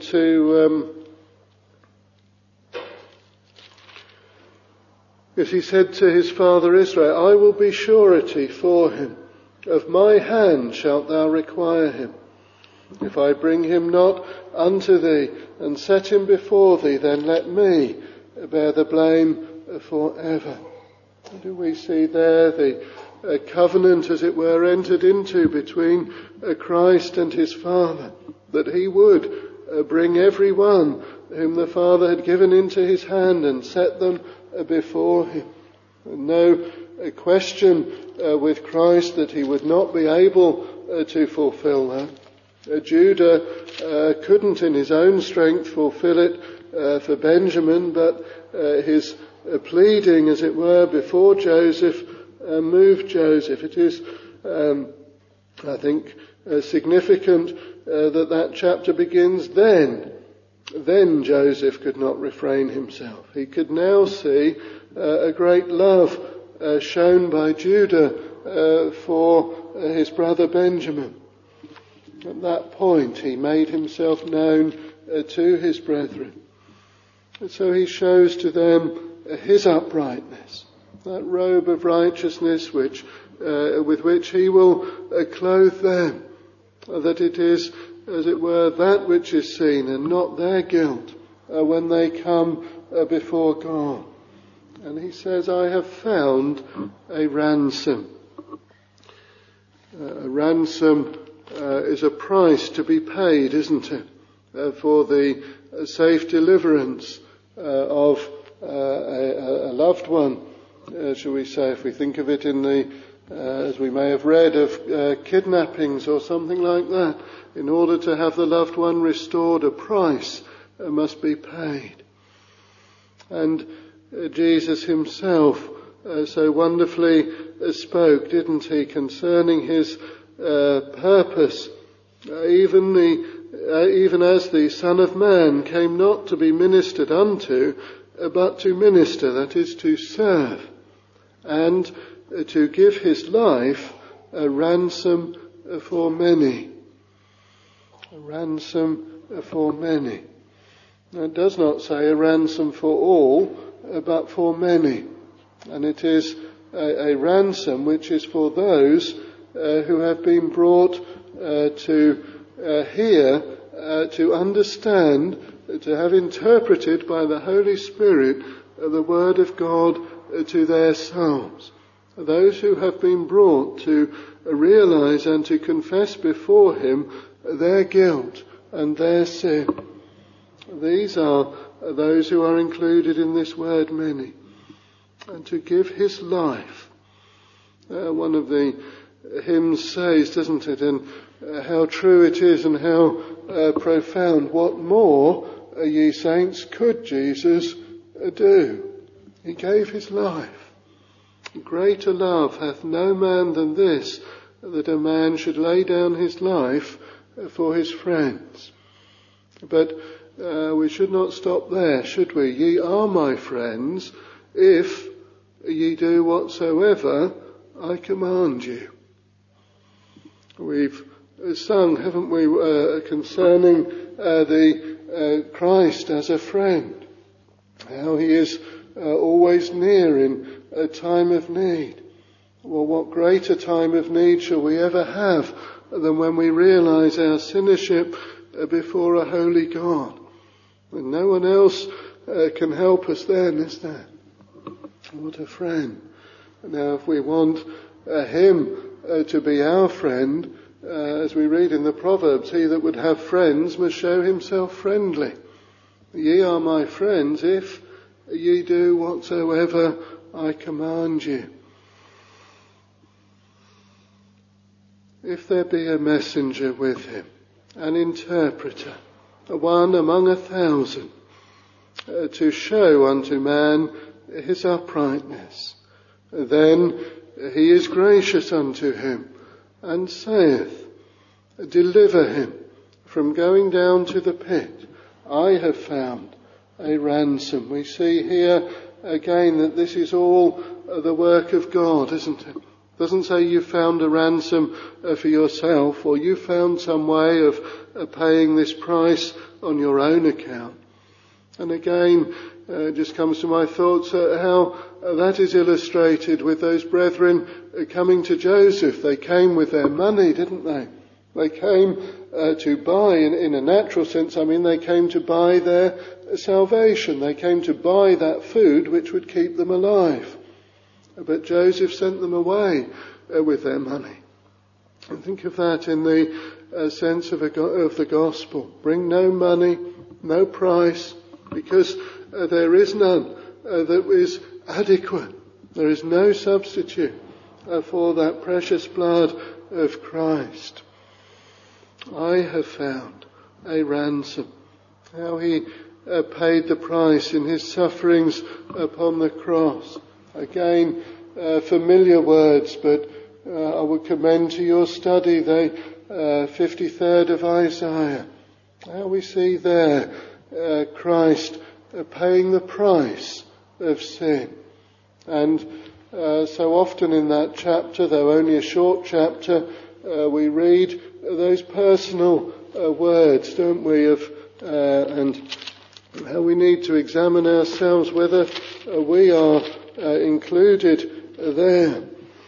because he said to his father Israel, I will be surety for him. Of my hand shalt thou require him. If I bring him not unto thee and set him before thee, then let me bear the blame forever. Do we see there the covenant, as it were, entered into between Christ and his Father, that he would bring every one whom the Father had given into his hand and set them before him. And no question with Christ that he would not be able to fulfill that. Judah couldn't in his own strength fulfill it for Benjamin, but his pleading, as it were, before Joseph moved Joseph. It is, I think, significant that chapter begins then. Then Joseph could not refrain himself. He could now see a great love shown by Judah for his brother Benjamin. At that point he made himself known to his brethren. And so he shows to them his uprightness, that robe of righteousness with which he will clothe them, that it is, as it were, that which is seen and not their guilt when they come before God. And he says, I have found a ransom. A ransom is a price to be paid, isn't it, for the safe deliverance of a loved one, shall we say, if we think of it in the, as we may have read, of kidnappings or something like that. In order to have the loved one restored, a price must be paid. And Jesus himself so wonderfully spoke, didn't he, concerning his purpose, even even as the Son of Man came not to be ministered unto, but to minister, that is, to serve, and to give his life a ransom for many. A ransom for many. Now, it does not say a ransom for all, but for many. And it is a ransom which is for those who have been brought to hear, to understand, to have interpreted by the Holy Spirit the Word of God to their souls. Those who have been brought to realize and to confess before him their guilt and their sin. These are those who are included in this word many. And to give his life. One of the hymns says, doesn't it, and how true it is and how profound. What more, ye saints, could Jesus do? He gave his life. Greater love hath no man than this, that a man should lay down his life for his friends. But we should not stop there, should we? Ye are my friends, if ye do whatsoever I command you. We've sung, haven't we, concerning the Christ as a friend, how he is always near in a time of need. Well, what greater time of need shall we ever have than when we realize our sinnership before a holy God? And no one else can help us then, is there? What a friend. Now, if we want him to be our friend, as we read in the Proverbs, he that would have friends must show himself friendly. Ye are my friends if ye do whatsoever I command you. If there be a messenger with him, an interpreter, one among 1,000, to show unto man his uprightness, then he is gracious unto him, and saith, deliver him from going down to the pit. I have found a ransom. We see here again that this is all the work of God, isn't it? It doesn't say you found a ransom for yourself, or you found some way of paying this price on your own account. And again, it just comes to my thoughts how that is illustrated with those brethren coming to Joseph. They came with their money, didn't they? They came to buy, in a natural sense, they came to buy their salvation. They came to buy that food which would keep them alive. But Joseph sent them away with their money. And think of that in the sense of the gospel. Bring no money, no price, because there is none that is adequate. There is no substitute for that precious blood of Christ. I have found a ransom. How he paid the price in his sufferings upon the cross. Again, familiar words, but I would commend to your study the 53rd of Isaiah. How we see there Christ paying the price of sin. And so often in that chapter, though only a short chapter, we read those personal words, don't we, and how we need to examine ourselves whether we are included there.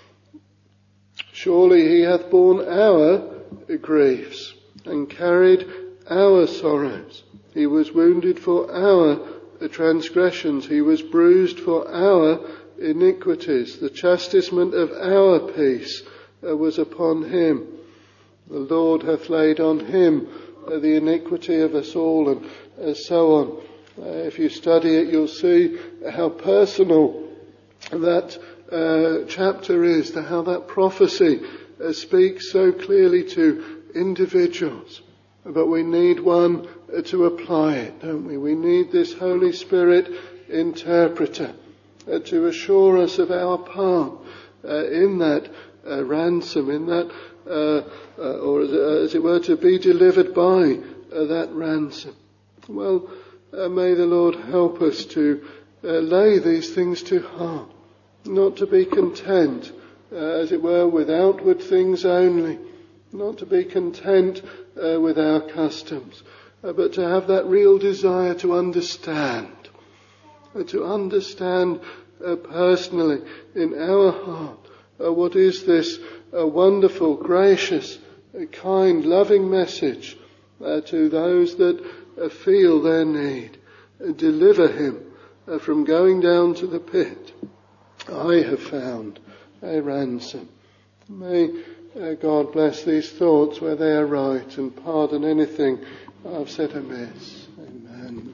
Surely he hath borne our griefs and carried our sorrows. He was wounded for our transgressions. He was bruised for our iniquities. The chastisement of our peace was upon him. The Lord hath laid on him the iniquity of us all, and so on. If you study it, you'll see how personal that chapter is, how that prophecy speaks so clearly to individuals. But we need one to apply it, don't we? We need this Holy Spirit interpreter to assure us of our part in that ransom, in that, or as it were, to be delivered by that ransom. Well, may the Lord help us to lay these things to heart, not to be content, as it were, with outward things only, not to be content with our customs, but to have that real desire to understand personally in our heart what is this wonderful, gracious, kind, loving message to those that feel their need. Deliver him from going down to the pit. I have found a ransom. May God bless these thoughts where they are right and pardon anything I've said amiss. Amen.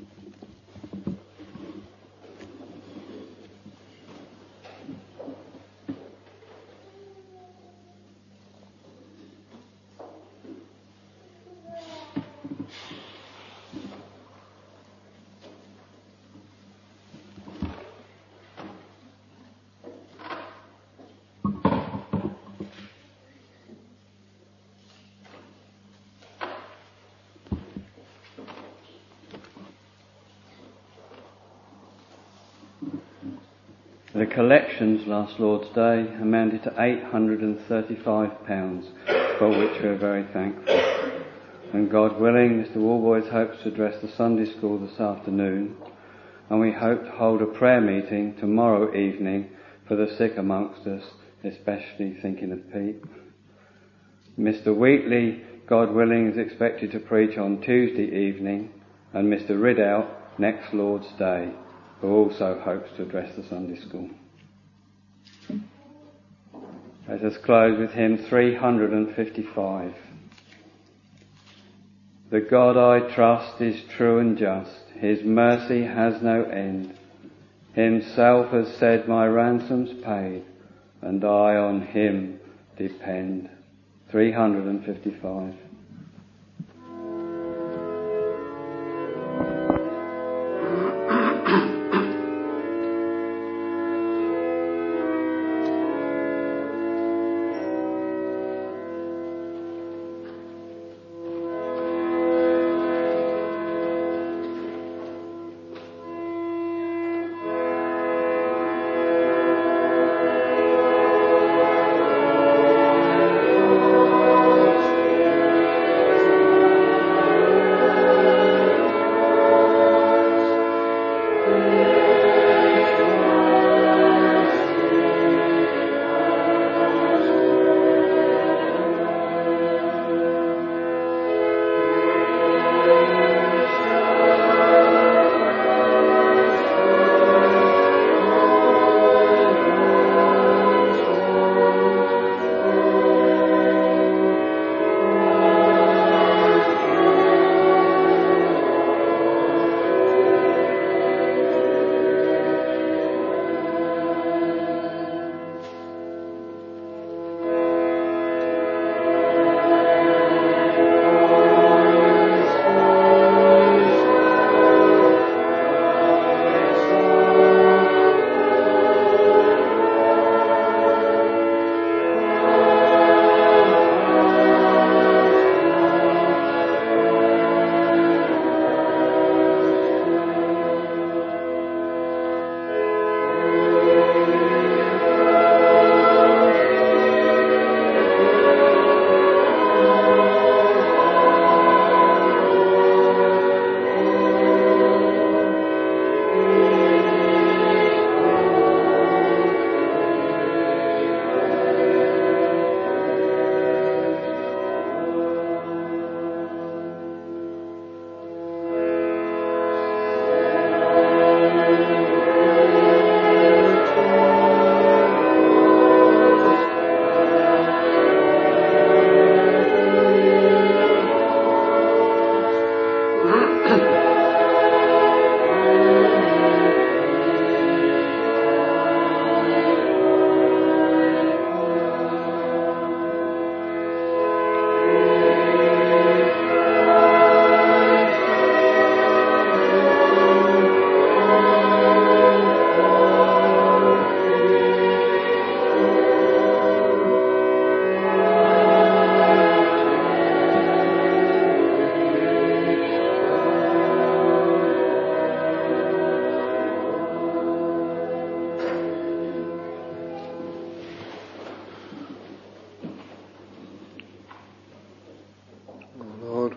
The collections last Lord's Day amounted to £835, for which we are very thankful. And God willing, Mr. Walboys hopes to address the Sunday school this afternoon, and we hope to hold a prayer meeting tomorrow evening for the sick amongst us, especially thinking of Pete. Mr. Wheatley, God willing, is expected to preach on Tuesday evening, and Mr. Ridout next Lord's Day, who also hopes to address the Sunday school. Let us close with hymn 355. The God I trust is true and just, his mercy has no end. Himself has said my ransom's paid, and I on him depend. 355.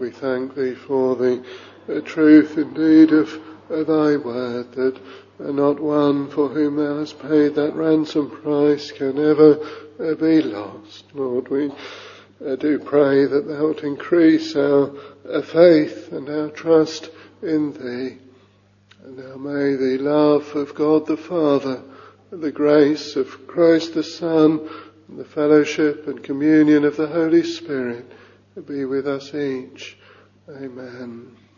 we thank thee for the truth indeed of thy word, that not one for whom thou hast paid that ransom price can ever be lost. Lord, we do pray that thou wilt increase our faith and our trust in thee. And now may the love of God the Father, the grace of Christ the Son, and the fellowship and communion of the Holy Spirit be with us each. Amen.